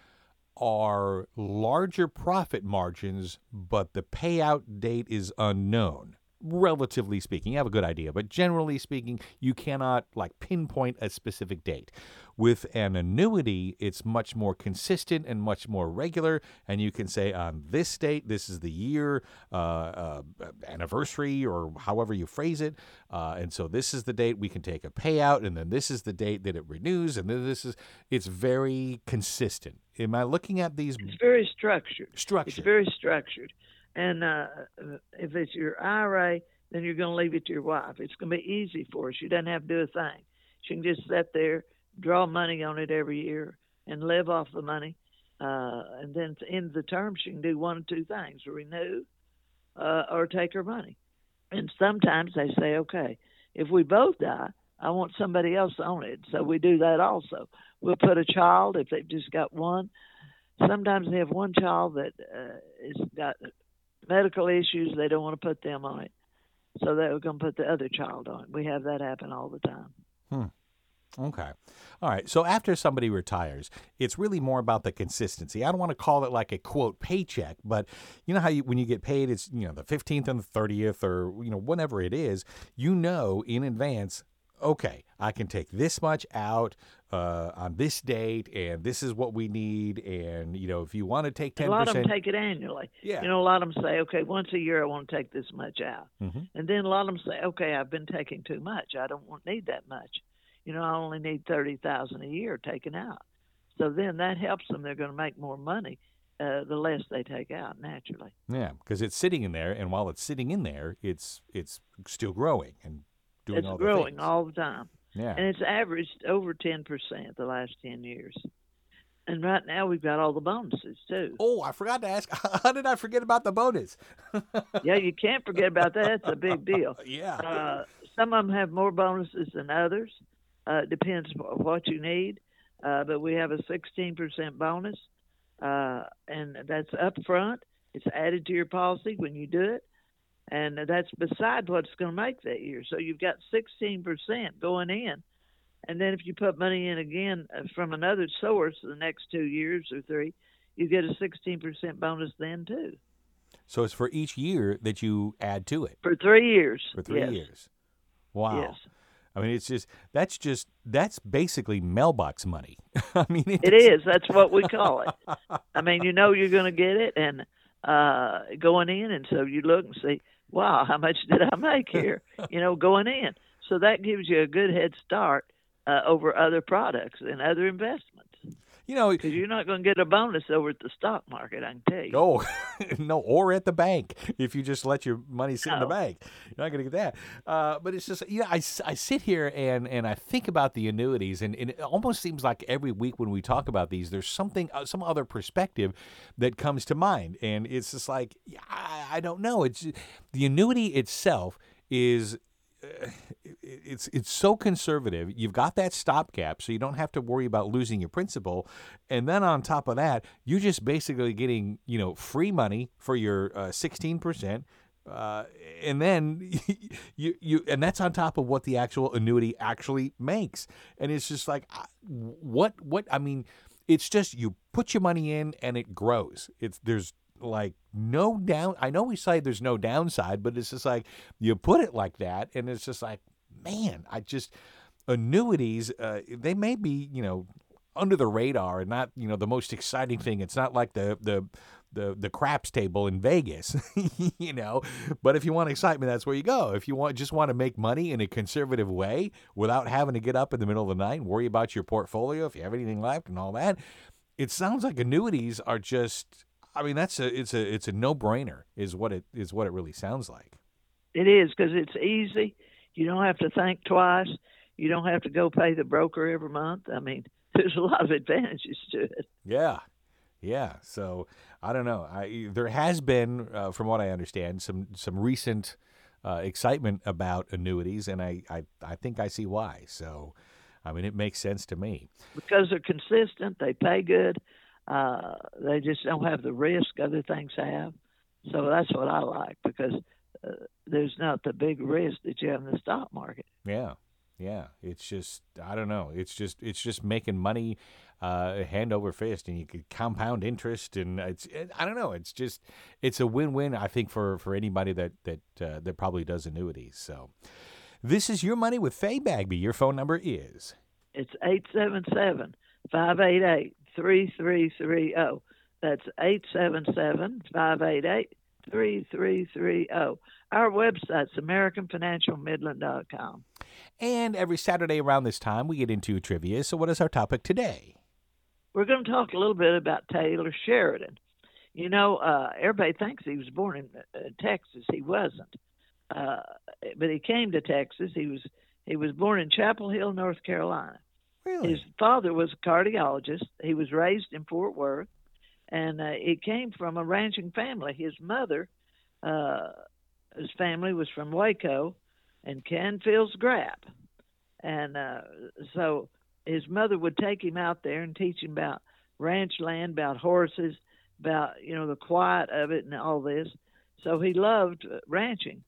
Speaker 2: are larger profit margins, but the payout date is unknown. Relatively speaking, you have a good idea, but generally speaking, you cannot like pinpoint a specific date. With an annuity, it's much more consistent and much more regular, and you can say on this date, this is the year, uh, uh, anniversary, or however you phrase it, uh, and so this is the date we can take a payout, and then this is the date that it renews, and then this is, it's very consistent. Am I looking at these?
Speaker 1: It's very structured.
Speaker 2: Structured.
Speaker 1: It's very structured. And uh, if it's your I R A, then you're going to leave it to your wife. It's going to be easy for her. She doesn't have to do a thing. She can just sit there, draw money on it every year, and live off the money. Uh, and then at the end of the term, she can do one of two things: renew uh, or take her money. And sometimes they say, okay, if we both die, I want somebody else on it. So we do that also. We'll put a child, if they've just got one. Sometimes they have one child that uh, has got medical issues. They don't want to put them on it. So they're going to put the other child on it. We have that happen all the time.
Speaker 2: Hmm. Okay. All right. So after somebody retires, it's really more about the consistency. I don't want to call it like a quote paycheck, but you know how you, when you get paid, it's, you know, the fifteenth and the thirtieth or, you know, whatever it is, you know, in advance, okay, I can take this much out uh, on this date, and this is what we need. And, you know, if you want to take ten percent.
Speaker 1: A lot of them take it annually.
Speaker 2: Yeah.
Speaker 1: You know, a lot of them say, okay, once a year I want to take this much out.
Speaker 2: Mm-hmm.
Speaker 1: And then a lot of them say, okay, I've been taking too much. I don't want, need that much. You know, I only need thirty thousand dollars a year taken out. So then that helps them. They're going to make more money uh, the less they take out naturally.
Speaker 2: Yeah, because it's sitting in there, and while it's sitting in there, it's it's still growing and doing
Speaker 1: It's
Speaker 2: all the
Speaker 1: growing
Speaker 2: things.
Speaker 1: all the time.
Speaker 2: Yeah.
Speaker 1: And it's averaged over ten percent the last ten years. And right now we've got all the bonuses too.
Speaker 2: Oh, I forgot to ask. How did I forget about the bonus?
Speaker 1: Yeah, you can't forget about that. It's a big deal.
Speaker 2: Yeah.
Speaker 1: Uh, some of them have more bonuses than others. Uh, it depends wh- what you need. Uh, but we have a sixteen percent bonus, uh, and that's up front. It's added to your policy when you do it, and that's beside what it's going to make that year. So you've got sixteen percent going in, and then if you put money in again uh, from another source the next two years or three, you get a sixteen percent bonus then too.
Speaker 2: So it's for each year that you add to it.
Speaker 1: For three years.
Speaker 2: For three
Speaker 1: yes.
Speaker 2: years. Wow.
Speaker 1: Yes.
Speaker 2: I mean, it's just that's just that's basically mailbox money. I mean, it,
Speaker 1: It is. That's what we call it. I mean, you know you're going to get it, and uh, going in, and so you look and see, wow, how much did I make here? You know, going in. So that gives you a good head start uh, over other products and other investments.
Speaker 2: You know,
Speaker 1: because you're not going to get a bonus over at the stock market, I can tell you.
Speaker 2: Oh, no, or at the bank if you just let your money sit
Speaker 1: no.
Speaker 2: in the bank. You're not going to get that. Uh, but it's just, you know, I, I sit here and, and I think about the annuities, and, and it almost seems like every week when we talk about these, there's something, uh, some other perspective that comes to mind. And it's just like, I, I don't know. It's the annuity itself is... Uh, it's it's so conservative. You've got that stopgap, so you don't have to worry about losing your principal. And then on top of that, you're just basically getting, you know, free money for your uh, sixteen percent. Uh, and then you you and that's on top of what the actual annuity actually makes. And it's just like what what I mean, it's just you put your money in and it grows. It's there's like no down. I know we say there's no downside, but it's just like you put it like that, and it's just like, man, I just annuities. Uh, they may be, you know, under the radar and not, you know, the most exciting thing. It's not like the the the the craps table in Vegas, you know. But if you want excitement, that's where you go. If you want just want to make money in a conservative way without having to get up in the middle of the night and worry about your portfolio if you have anything left and all that, it sounds like annuities are just. I mean, that's a it's a it's a no-brainer is what it is what it really sounds like.
Speaker 1: It is, because it's easy. You don't have to think twice. You don't have to go pay the broker every month. I mean, there's a lot of advantages to it.
Speaker 2: Yeah, yeah. So I don't know. I there has been, uh, from what I understand, some some recent uh, excitement about annuities, and I, I I think I see why. So, I mean, it makes sense to me
Speaker 1: because they're consistent. They pay good. Uh, they just don't have the risk other things have. So that's what I like, because uh, there's not the big risk that you have in the stock market.
Speaker 2: Yeah, yeah. It's just, I don't know. It's just, it's just making money uh, hand over fist, and you could compound interest, and it's, it, I don't know. It's just, it's a win-win, I think, for, for anybody that that uh, that probably does annuities. So, this is Your Money with Faye Bagby. Your phone number is?
Speaker 1: It's eight seven seven, five eight eight, three three three zero. That's eight seven seven, five eight eight, three three three zero. Our website's american financial midland dot com.
Speaker 2: And every Saturday around this time, we get into trivia. So what is our topic today?
Speaker 1: We're going to talk a little bit about Taylor Sheridan. You know, uh, everybody thinks he was born in uh, Texas. He wasn't. Uh, but he came to Texas. He was he was born in Chapel Hill, North Carolina.
Speaker 2: Really?
Speaker 1: His father was a cardiologist. He was raised in Fort Worth, and uh, he came from a ranching family. His mother, uh, his family was from Waco and Canfield's Gap. And uh, so his mother would take him out there and teach him about ranch land, about horses, about, you know, the quiet of it and all this. So he loved ranching.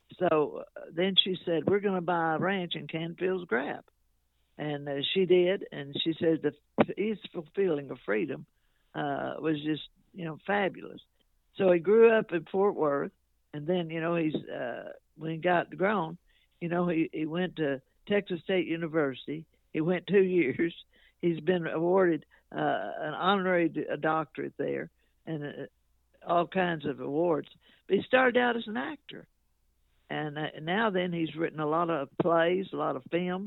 Speaker 1: So uh, then she said, we're going to buy a ranch in Canfield's Gap. And uh, she did, and she said the peaceful feeling of freedom uh, was just, you know, fabulous. So he grew up in Fort Worth, and then, you know, he's uh, when he got grown, you know, he, he went to Texas State University. He went two years. He's been awarded uh, an honorary a doctorate there, and uh, all kinds of awards. But he started out as an actor, and uh, now then he's written a lot of plays, a lot of films.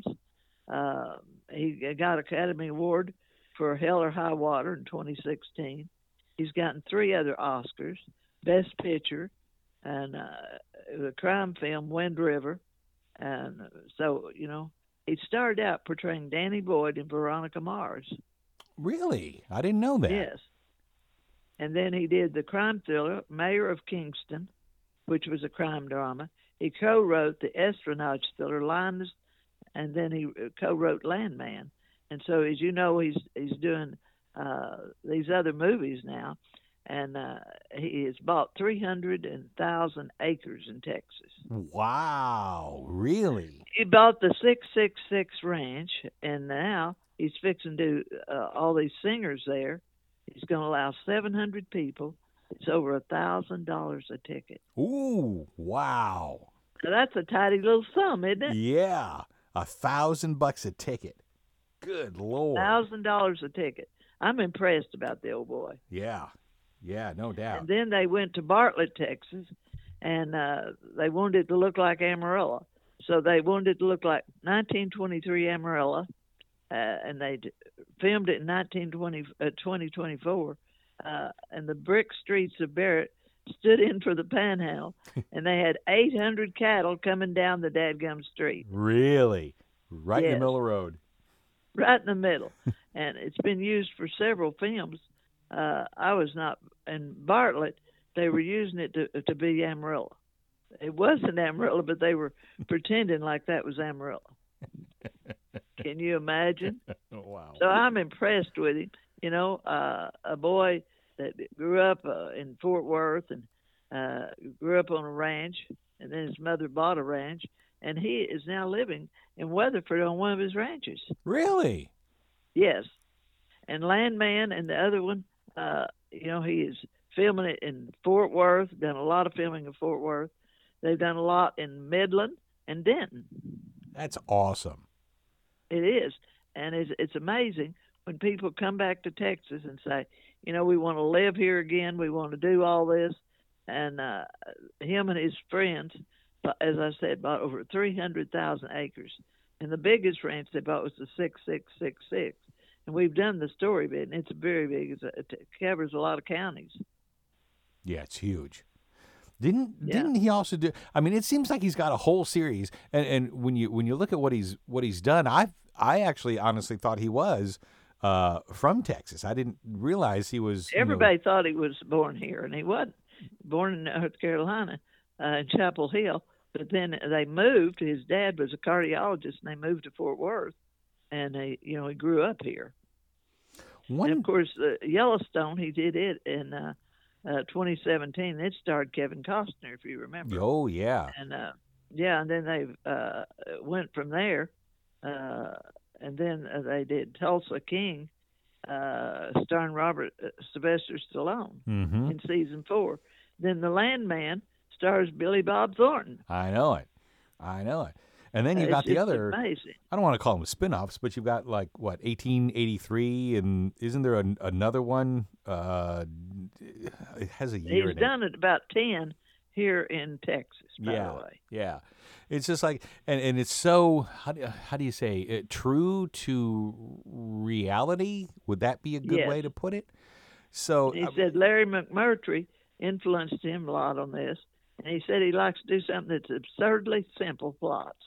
Speaker 1: Uh, he got Academy Award for Hell or High Water in twenty sixteen. He's gotten three other Oscars: Best Picture, and uh, the crime film Wind River. And so, you know, he started out portraying Danny Boyd in Veronica Mars.
Speaker 2: Really? I didn't know that.
Speaker 1: Yes. And then he did the crime thriller Mayor of Kingston, which was a crime drama. He co-wrote the espionage thriller Linus, and then he co-wrote Landman. And so, as you know, he's he's doing uh, these other movies now, and uh, he has bought three hundred thousand acres in Texas.
Speaker 2: Wow, really?
Speaker 1: He bought the six six six Ranch, and now he's fixing to do uh, all these singers there. He's going to allow seven hundred people. It's over a thousand dollars a ticket.
Speaker 2: Ooh, wow.
Speaker 1: So that's a tidy little sum, isn't it?
Speaker 2: Yeah, a thousand bucks a ticket. Good Lord.
Speaker 1: Thousand dollars a ticket. I'm impressed about the old boy.
Speaker 2: Yeah, yeah, no doubt.
Speaker 1: And then they went to Bartlett, Texas, and uh, they wanted it to look like Amarillo. So they wanted it to look like nineteen twenty-three Amarillo, uh, and they d- filmed it in nineteen twenty, uh, twenty twenty-four. Uh, and the brick streets of Barrett stood in for the panhandle, and they had eight hundred cattle coming down the dadgum street.
Speaker 2: Really? Right
Speaker 1: Yes.
Speaker 2: in the middle of the road.
Speaker 1: Right in the middle. And it's been used for several films. Uh, I was not in Bartlett. They were using it to to be Amarillo. It wasn't Amarillo, but they were pretending like that was Amarillo. Can you imagine?
Speaker 2: Wow.
Speaker 1: So I'm impressed with him. You know, uh, a boy that grew up uh, in Fort Worth and uh, grew up on a ranch, and then his mother bought a ranch, and he is now living in Weatherford on one of his ranches.
Speaker 2: Really?
Speaker 1: Yes. And Landman and the other one, uh, you know, he is filming it in Fort Worth, done a lot of filming in Fort Worth. They've done a lot in Midland and Denton.
Speaker 2: That's awesome.
Speaker 1: It is. And it's, it's amazing when people come back to Texas and say, you know, we want to live here again. We want to do all this. And uh, him and his friends, as I said, bought over three hundred thousand acres. And the biggest ranch they bought was the six six six six. And we've done the story bit, and it's very big. It's a, it covers a lot of counties.
Speaker 2: Yeah, it's huge. Didn't
Speaker 1: Yeah.
Speaker 2: didn't he also do? I mean, it seems like he's got a whole series. And, and when you when you look at what he's what he's done, I I actually honestly thought he was uh, from Texas. I didn't realize he was. you know-
Speaker 1: Everybody thought he was born here, and he wasn't. Born in North Carolina, uh, in Chapel Hill. But then they moved. His dad was a cardiologist, and they moved to Fort Worth. And he, you know, he grew up here.
Speaker 2: One,
Speaker 1: And of course, uh, Yellowstone, he did it in uh, uh, twenty seventeen. It starred Kevin Costner, if you remember.
Speaker 2: oh yeah,
Speaker 1: And uh, yeah, and then they uh, went from there, uh, and then uh, they did Tulsa King, uh, starring Robert uh, Sylvester Stallone
Speaker 2: mm-hmm.
Speaker 1: in season four. Then The Landman stars Billy Bob Thornton.
Speaker 2: I know it, I know it. And then you've
Speaker 1: It's
Speaker 2: got the
Speaker 1: just
Speaker 2: other.
Speaker 1: amazing.
Speaker 2: I don't want to call them spin-offs, but you've got like what eighteen eighty-three, and isn't there an, another one? Uh, it has a year.
Speaker 1: He's
Speaker 2: in
Speaker 1: done it about ten here in Texas, by
Speaker 2: yeah,
Speaker 1: the way.
Speaker 2: yeah. It's just like, and, and it's so how do, how do you say it, true to reality? Would that be a good
Speaker 1: Yes.
Speaker 2: way to put it? So
Speaker 1: He
Speaker 2: uh,
Speaker 1: said Larry McMurtry influenced him a lot on this. And he said he likes to do something that's absurdly simple plots.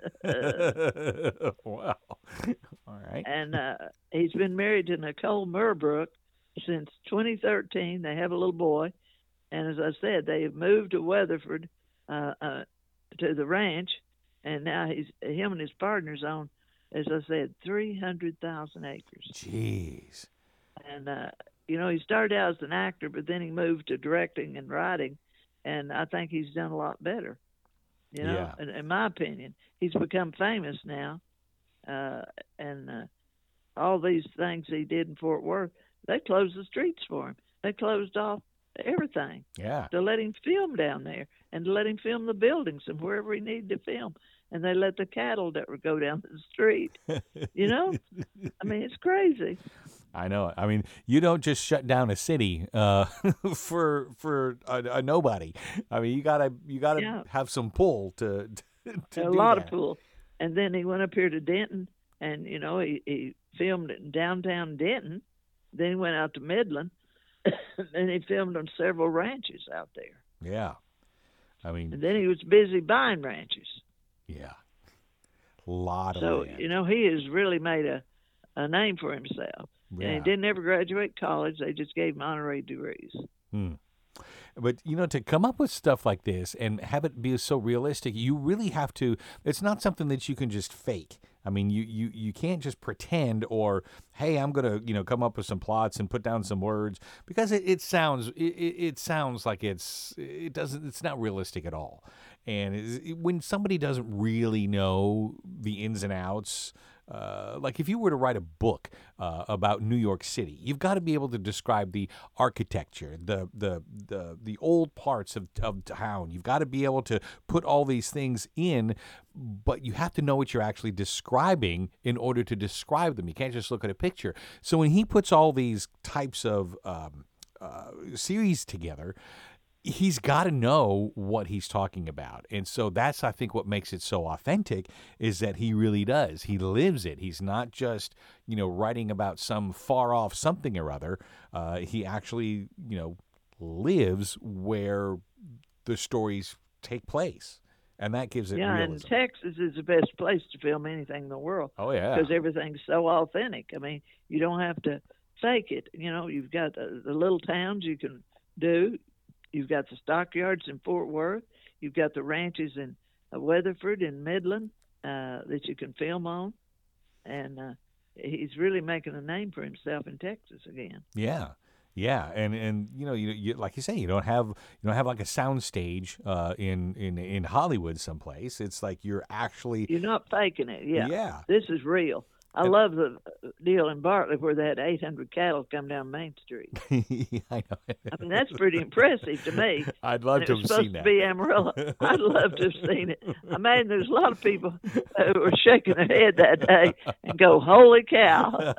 Speaker 2: wow. All right.
Speaker 1: And uh, he's been married to Nicole Murbrook since twenty thirteen. They have a little boy. And as I said, they have moved to Weatherford, uh, uh, to the ranch. And now he's him and his partners own, as I said, three hundred thousand acres.
Speaker 2: Jeez.
Speaker 1: And, uh, you know, he started out as an actor, but then he moved to directing and writing. And I think he's done a lot better, you know,
Speaker 2: Yeah.
Speaker 1: in, in my opinion. He's become famous now. Uh, and uh, all these things he did in Fort Worth, they closed the streets for him. They closed off everything
Speaker 2: Yeah.
Speaker 1: to let him film down there and to let him film the buildings and wherever he needed to film. And they let the cattle that would go down the street, you know? I mean, it's crazy.
Speaker 2: I know it. I mean, you don't just shut down a city uh, for for a, a nobody. I mean, you gotta you gotta
Speaker 1: Yeah.
Speaker 2: have some pull to to
Speaker 1: a
Speaker 2: do
Speaker 1: lot
Speaker 2: that.
Speaker 1: of pool. And then he went up here to Denton, and you know he, he filmed it in downtown Denton. Then he went out to Midland, and he filmed on several ranches out there.
Speaker 2: Yeah. I mean,
Speaker 1: And then he was busy buying ranches.
Speaker 2: yeah. A lot of
Speaker 1: So,
Speaker 2: land.
Speaker 1: you know, he has really made a, a name for himself.
Speaker 2: Yeah.
Speaker 1: And he didn't ever graduate college. They just gave him honorary degrees.
Speaker 2: Hmm. But, you know, to come up with stuff like this and have it be so realistic, you really have to, it's not something that you can just fake. I mean, you, you, you can't just pretend or, hey, I'm going to, you know, come up with some plots and put down some words because it, it sounds, it, it sounds like it's, it doesn't, it's not realistic at all. And it, when somebody doesn't really know the ins and outs, Uh, like if you were to write a book uh, about New York City, you've got to be able to describe the architecture, the the the, the old parts of, of town. You've got to be able to put all these things in, but you have to know what you're actually describing in order to describe them. You can't just look at a picture. So when he puts all these types of um, uh, series together, he's got to know what he's talking about. And so that's, I think, what makes it so authentic is that he really does. He lives it. He's not just, you know, writing about some far off something or other. Uh, he actually, you know, lives where the stories take place. And that gives it
Speaker 1: yeah,
Speaker 2: realism.
Speaker 1: and Texas is the best place to film anything in the world.
Speaker 2: Oh, yeah.
Speaker 1: Because everything's so authentic. I mean, you don't have to fake it. You know, you've got the, the little towns you can do. You've got the stockyards in Fort Worth. You've got the ranches in uh, Weatherford and Midland uh, that you can film on. And uh, he's really making a name for himself in Texas again.
Speaker 2: Yeah. Yeah, and, and you know, you, you like you say, you don't have you don't have like a sound stage uh, in, in in Hollywood someplace. It's like you're actually
Speaker 1: You're not faking it. Yeah.
Speaker 2: Yeah.
Speaker 1: This is real. I
Speaker 2: And-
Speaker 1: love the deal in Bartlett where they had eight hundred cattle come down Main Street.
Speaker 2: I know.
Speaker 1: I mean, that's pretty impressive to me.
Speaker 2: I'd love
Speaker 1: And
Speaker 2: to
Speaker 1: it was
Speaker 2: have
Speaker 1: supposed
Speaker 2: seen
Speaker 1: to
Speaker 2: that.
Speaker 1: be Amarillo. I'd love to have seen it. I imagine there's a lot of people who were shaking their head that day and go, "Holy cow!"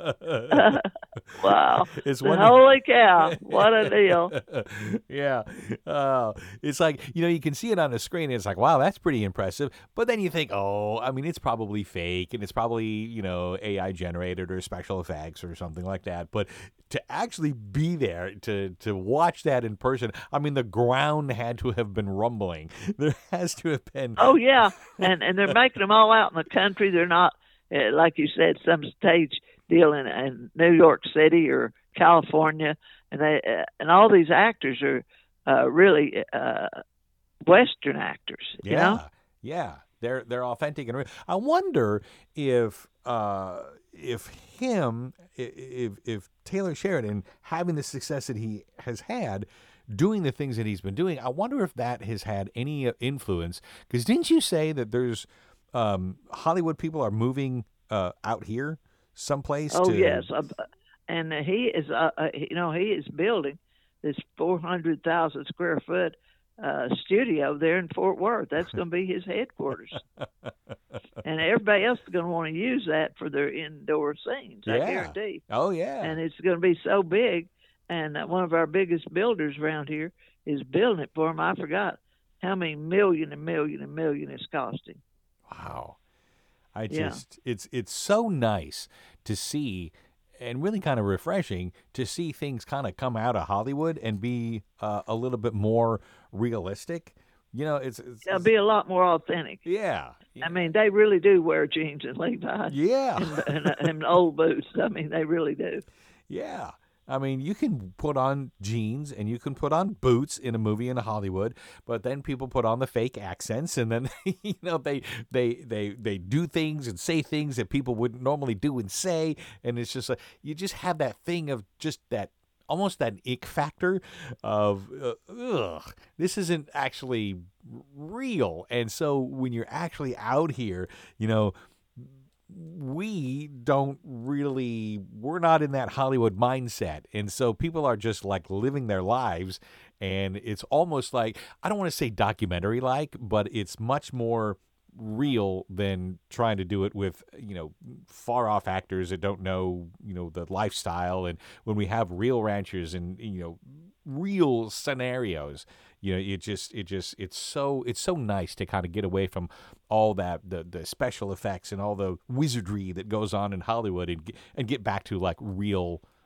Speaker 1: Wow,
Speaker 2: It's
Speaker 1: The
Speaker 2: one-
Speaker 1: holy cow! What a deal!
Speaker 2: Yeah. Uh, it's like, you know, you can see it on the screen. And it's like, wow, that's pretty impressive. But then you think, oh, I mean, it's probably fake and it's probably, you know, A I generated or special effects or something like that. But to actually be there, to, to watch that in person, I mean, the ground had to have been rumbling. There has to have been.
Speaker 1: Oh yeah, and and they're making them all out in the country. They're not, uh, like you said, some stage deal in, in New York City or California, and they uh, and all these actors are uh, really uh, Western actors. You
Speaker 2: Yeah,
Speaker 1: know?
Speaker 2: yeah, they're they're authentic and real. I wonder if uh, if him, i- if if Taylor Sheridan having the success that he has had, doing the things that he's been doing, I wonder if that has had any uh, influence. Because didn't you say that there's um, Hollywood people are moving uh, out here someplace?
Speaker 1: Oh
Speaker 2: to,
Speaker 1: yes, uh, and he is. Uh, uh, you know, he is building this four hundred thousand square foot uh, studio there in Fort Worth. That's going to be his headquarters, and everybody else is going to want to use that for their indoor scenes. I
Speaker 2: Yeah.
Speaker 1: guarantee.
Speaker 2: Oh yeah.
Speaker 1: And it's going to be so big. And uh, one of our biggest builders around here is building it for him. I forgot how many million and million and million it's costing.
Speaker 2: Wow. I
Speaker 1: Yeah.
Speaker 2: just it's it's so nice to see and really kind of refreshing to see things kind of come out of Hollywood and be uh, a little bit more realistic. You know, it's, it's,
Speaker 1: It'll be a lot more authentic.
Speaker 2: yeah.
Speaker 1: I mean, they really do wear jeans and Levi's
Speaker 2: Yeah.
Speaker 1: and, and, and old boots. I mean, they really do.
Speaker 2: Yeah. I mean, you can put on jeans and you can put on boots in a movie in Hollywood, but then people put on the fake accents and then you know they they they they do things and say things that people wouldn't normally do and say, and it's just like you just have that thing of just that almost that ick factor of uh, ugh, this isn't actually real. And so when you're actually out here, you know, we don't really, we're not in that Hollywood mindset. And so people are just like living their lives. And it's almost like, I don't want to say documentary like, but it's much more real than trying to do it with, you know, far off actors that don't know, you know, the lifestyle. And when we have real ranchers and, you know, real scenarios, you know, it just, it just, it's so, it's so nice to kind of get away from all that, the, the special effects and all the wizardry that goes on in Hollywood and, get- and get back to like real,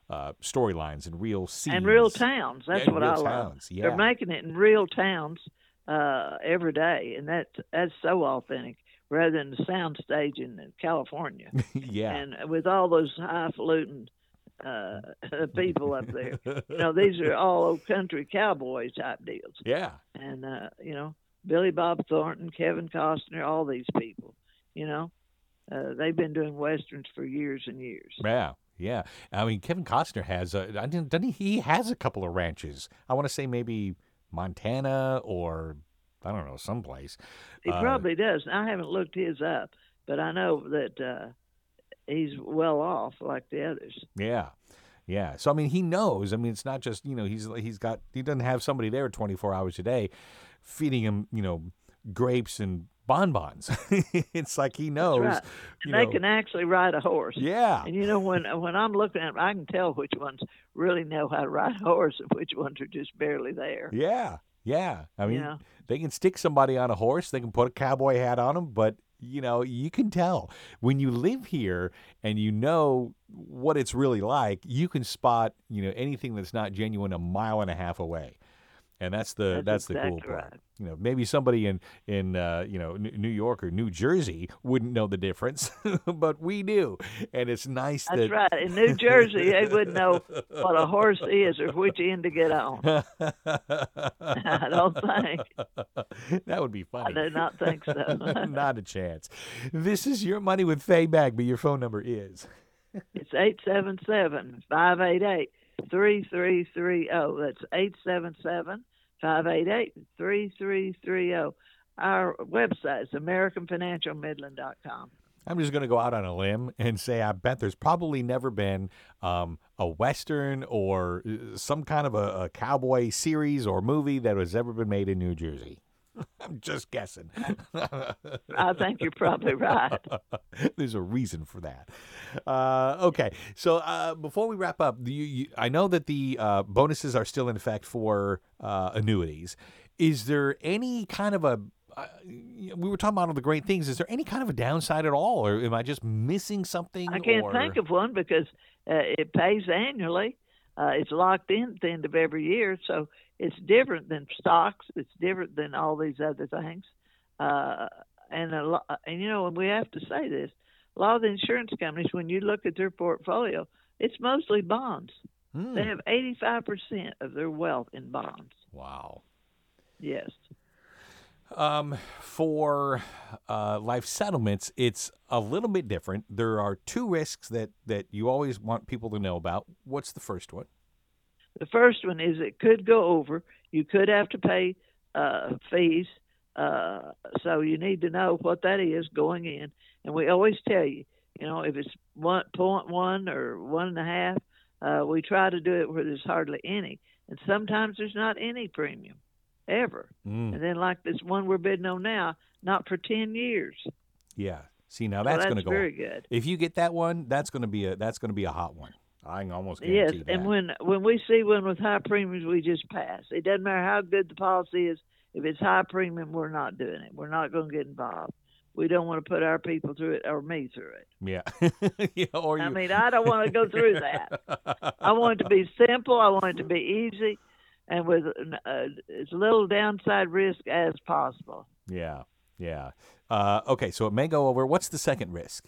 Speaker 2: uh, storylines and real scenes.
Speaker 1: And real towns. That's
Speaker 2: and
Speaker 1: what
Speaker 2: real
Speaker 1: I love.
Speaker 2: Towns. Yeah.
Speaker 1: They're making it in real towns uh, every day, and that that's so authentic, rather than the sound stage in California.
Speaker 2: yeah.
Speaker 1: And with all those highfalutin uh, people up there, you know, these are all old country cowboy type deals.
Speaker 2: Yeah.
Speaker 1: And uh, you know, Billy Bob Thornton, Kevin Costner, all these people, you know, uh, they've been doing westerns for years and years.
Speaker 2: Yeah. Yeah, I mean Kevin Costner has a, I didn't, doesn't he, he has a couple of ranches. I want to say maybe Montana or I don't know, someplace.
Speaker 1: He
Speaker 2: uh,
Speaker 1: probably does. I haven't looked his up, but I know that uh, he's well off like the others.
Speaker 2: Yeah, yeah. So I mean, he knows. I mean, it's not just you know he's he's got he doesn't have somebody there twenty-four hours a day feeding him you know grapes and bonbons. It's like he knows.
Speaker 1: That's right. And they know, can actually ride a horse.
Speaker 2: Yeah.
Speaker 1: And you know, when when I'm looking at them, I can tell which ones really know how to ride a horse and which ones are just barely there.
Speaker 2: Yeah. Yeah. I mean,
Speaker 1: yeah.
Speaker 2: they can stick somebody on a horse. They can put a cowboy hat on them, but you know, you can tell when you live here and you know what it's really like. You can spot you know anything that's not genuine a mile and a half away. And that's the
Speaker 1: that's,
Speaker 2: that's
Speaker 1: exactly
Speaker 2: the cool part.
Speaker 1: Right.
Speaker 2: You know, maybe somebody in in uh, you know New York or New Jersey wouldn't know the difference, but we do, and it's nice.
Speaker 1: That's
Speaker 2: that...
Speaker 1: right. In New Jersey, they wouldn't know what a horse is or which end to get on. I don't think
Speaker 2: that would be funny.
Speaker 1: I do not think so.
Speaker 2: Not a chance. This is Your Money with Faye Bagby. Your phone number is.
Speaker 1: It's eight seven seven, five eight eight, three three three zero. That's eight seven seven, five eight eight, three three three zero. Our website is american financial midland dot com.
Speaker 2: I'm just going to go out on a limb and say I bet there's probably never been um, a Western or some kind of a, a cowboy series or movie that has ever been made in New Jersey. I'm just guessing.
Speaker 1: I think you're probably right.
Speaker 2: There's a reason for that. Uh, okay, so uh, before we wrap up, you, you, I know that the uh, bonuses are still in effect for uh, annuities. Is there any kind of a uh, we were talking about all the great things. Is there any kind of a downside at all, or am I just missing something?
Speaker 1: I can't
Speaker 2: or...
Speaker 1: think of one because uh, it pays annually. Uh, it's locked in at the end of every year, so it's different than stocks. It's different than all these other things. Uh, and a lo- and you know, and we have to say this: a lot of the insurance companies, when you look at their portfolio, it's mostly bonds.
Speaker 2: Mm.
Speaker 1: They have eighty-five percent of their wealth in bonds.
Speaker 2: Wow.
Speaker 1: Yes.
Speaker 2: Um, for uh, life settlements, it's a little bit different. There are two risks that, that you always want people to know about. What's the first one?
Speaker 1: The first one is it could go over. You could have to pay uh, fees. Uh, so you need to know what that is going in. And we always tell you, you know, if it's one point one or one and a half, uh, we try to do it where there's hardly any. And sometimes there's not any premium ever.
Speaker 2: Mm.
Speaker 1: And then like this one we're bidding on now, not for ten years.
Speaker 2: Yeah. See, now
Speaker 1: so
Speaker 2: that's,
Speaker 1: that's
Speaker 2: going to go
Speaker 1: very
Speaker 2: on.
Speaker 1: good.
Speaker 2: If you get that one, that's going to be a that's going to be a hot one. I can almost guarantee
Speaker 1: yes,
Speaker 2: that.
Speaker 1: and when when we see one with high premiums, we just pass. It doesn't matter how good the policy is. If it's high premium, we're not doing it. We're not going to get involved. We don't want to put our people through it or me through it.
Speaker 2: Yeah. yeah or
Speaker 1: I
Speaker 2: you...
Speaker 1: mean, I don't want to go through that. I want it to be simple. I want it to be easy and with uh, as little downside risk as possible.
Speaker 2: Yeah, yeah. Uh, okay, so it may go over. What's the second risk?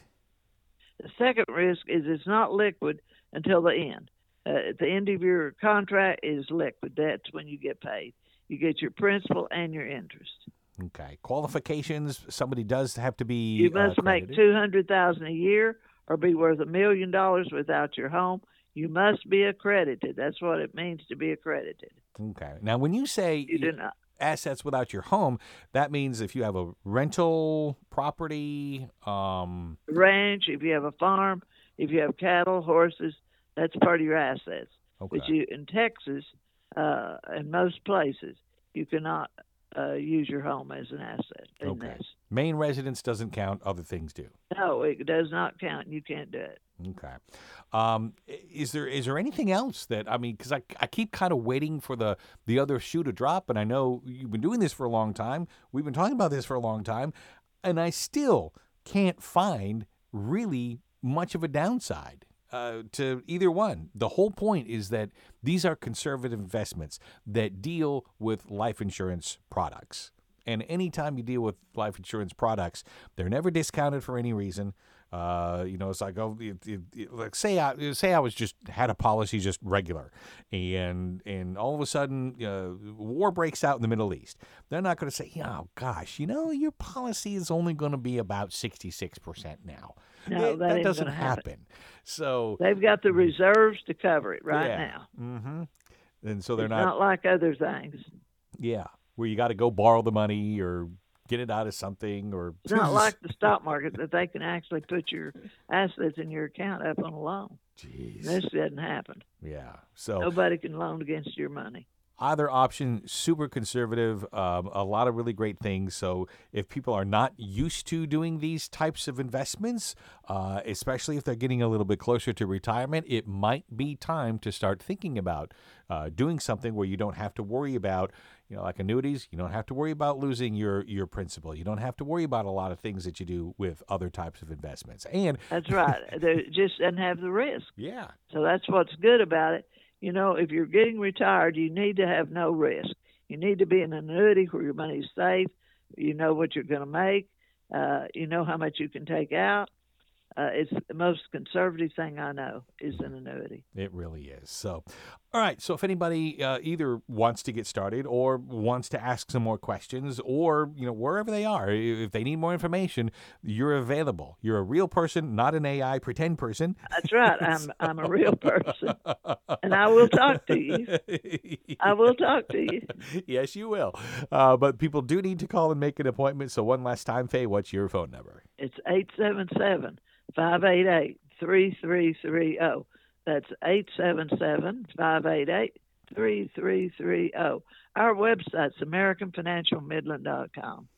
Speaker 1: The second risk is it's not liquid until the end. Uh, at the end of your contract is liquid. That's when you get paid. You get your principal and your interest.
Speaker 2: Okay. Qualifications, somebody does have to be
Speaker 1: You must
Speaker 2: uh,
Speaker 1: make two hundred thousand dollars a year or be worth a million dollars without your home. You must be accredited. That's what it means to be accredited.
Speaker 2: Okay. Now, when you say
Speaker 1: you do not.
Speaker 2: assets without your home, that means if you have a rental property, um,
Speaker 1: ranch, if you have a farm, if you have cattle, horses, that's part of your assets.
Speaker 2: Okay.
Speaker 1: But you in Texas, uh, in most places, you cannot uh, use your home as an asset. In
Speaker 2: okay.
Speaker 1: this.
Speaker 2: Main residence doesn't count. Other things do.
Speaker 1: No, it does not count. You can't do it.
Speaker 2: Okay. Um, is there is there anything else that I mean? Because I I keep kind of waiting for the the other shoe to drop, and I know you've been doing this for a long time. We've been talking about this for a long time, and I still can't find really much of a downside. uh, to either one. The whole point is that these are conservative investments that deal with life insurance products. And anytime you deal with life insurance products, they're never discounted for any reason. Uh, you know, it's like, oh, it, it, it, like say I say I was just had a policy just regular, and and all of a sudden, uh, war breaks out in the Middle East. They're not going to say, oh gosh, you know, your policy is only going to be about sixty-six percent now.
Speaker 1: No,
Speaker 2: It-
Speaker 1: that,
Speaker 2: that
Speaker 1: ain't
Speaker 2: doesn't
Speaker 1: gonna
Speaker 2: happen. So
Speaker 1: They've got the reserves to cover it right
Speaker 2: yeah.
Speaker 1: now.
Speaker 2: Mm-hmm. And so they're
Speaker 1: It's
Speaker 2: not,
Speaker 1: not like other things.
Speaker 2: yeah, where you got to go borrow the money or get it out of something, or
Speaker 1: It's not like the stock market that they can actually put your assets in your account up on a loan.
Speaker 2: Jeez.
Speaker 1: This doesn't happen.
Speaker 2: Yeah. So
Speaker 1: Nobody can loan against your money.
Speaker 2: either option, super conservative, um, a lot of really great things. So if people are not used to doing these types of investments, uh, especially if they're getting a little bit closer to retirement, it might be time to start thinking about uh, doing something where you don't have to worry about, you know, like annuities, you don't have to worry about losing your, your principal. You don't have to worry about a lot of things that you do with other types of investments. And
Speaker 1: That's right. They just doesn't have the risk.
Speaker 2: yeah,
Speaker 1: So that's what's good about it. You know, if you're getting retired, you need to have no risk. You need to be in an annuity where your money's safe. You know what you're going to make. Uh, you know how much you can take out. Uh, it's the most conservative thing I know is an annuity.
Speaker 2: it really is. So, all right. So if anybody uh, either wants to get started or wants to ask some more questions, or, you know, wherever they are, if they need more information, you're available. You're a real person, not an A I pretend person.
Speaker 1: That's right. I'm I'm a real person, and I will talk to you. I will talk to you.
Speaker 2: Yes, you will. Uh, but people do need to call and make an appointment. So one last time, Faye, what's your phone number?
Speaker 1: It's eight seven seven, five eight eight, three three three zero. That's eight seven seven, five eight eight, three three three zero. Our website's american financial midland dot com.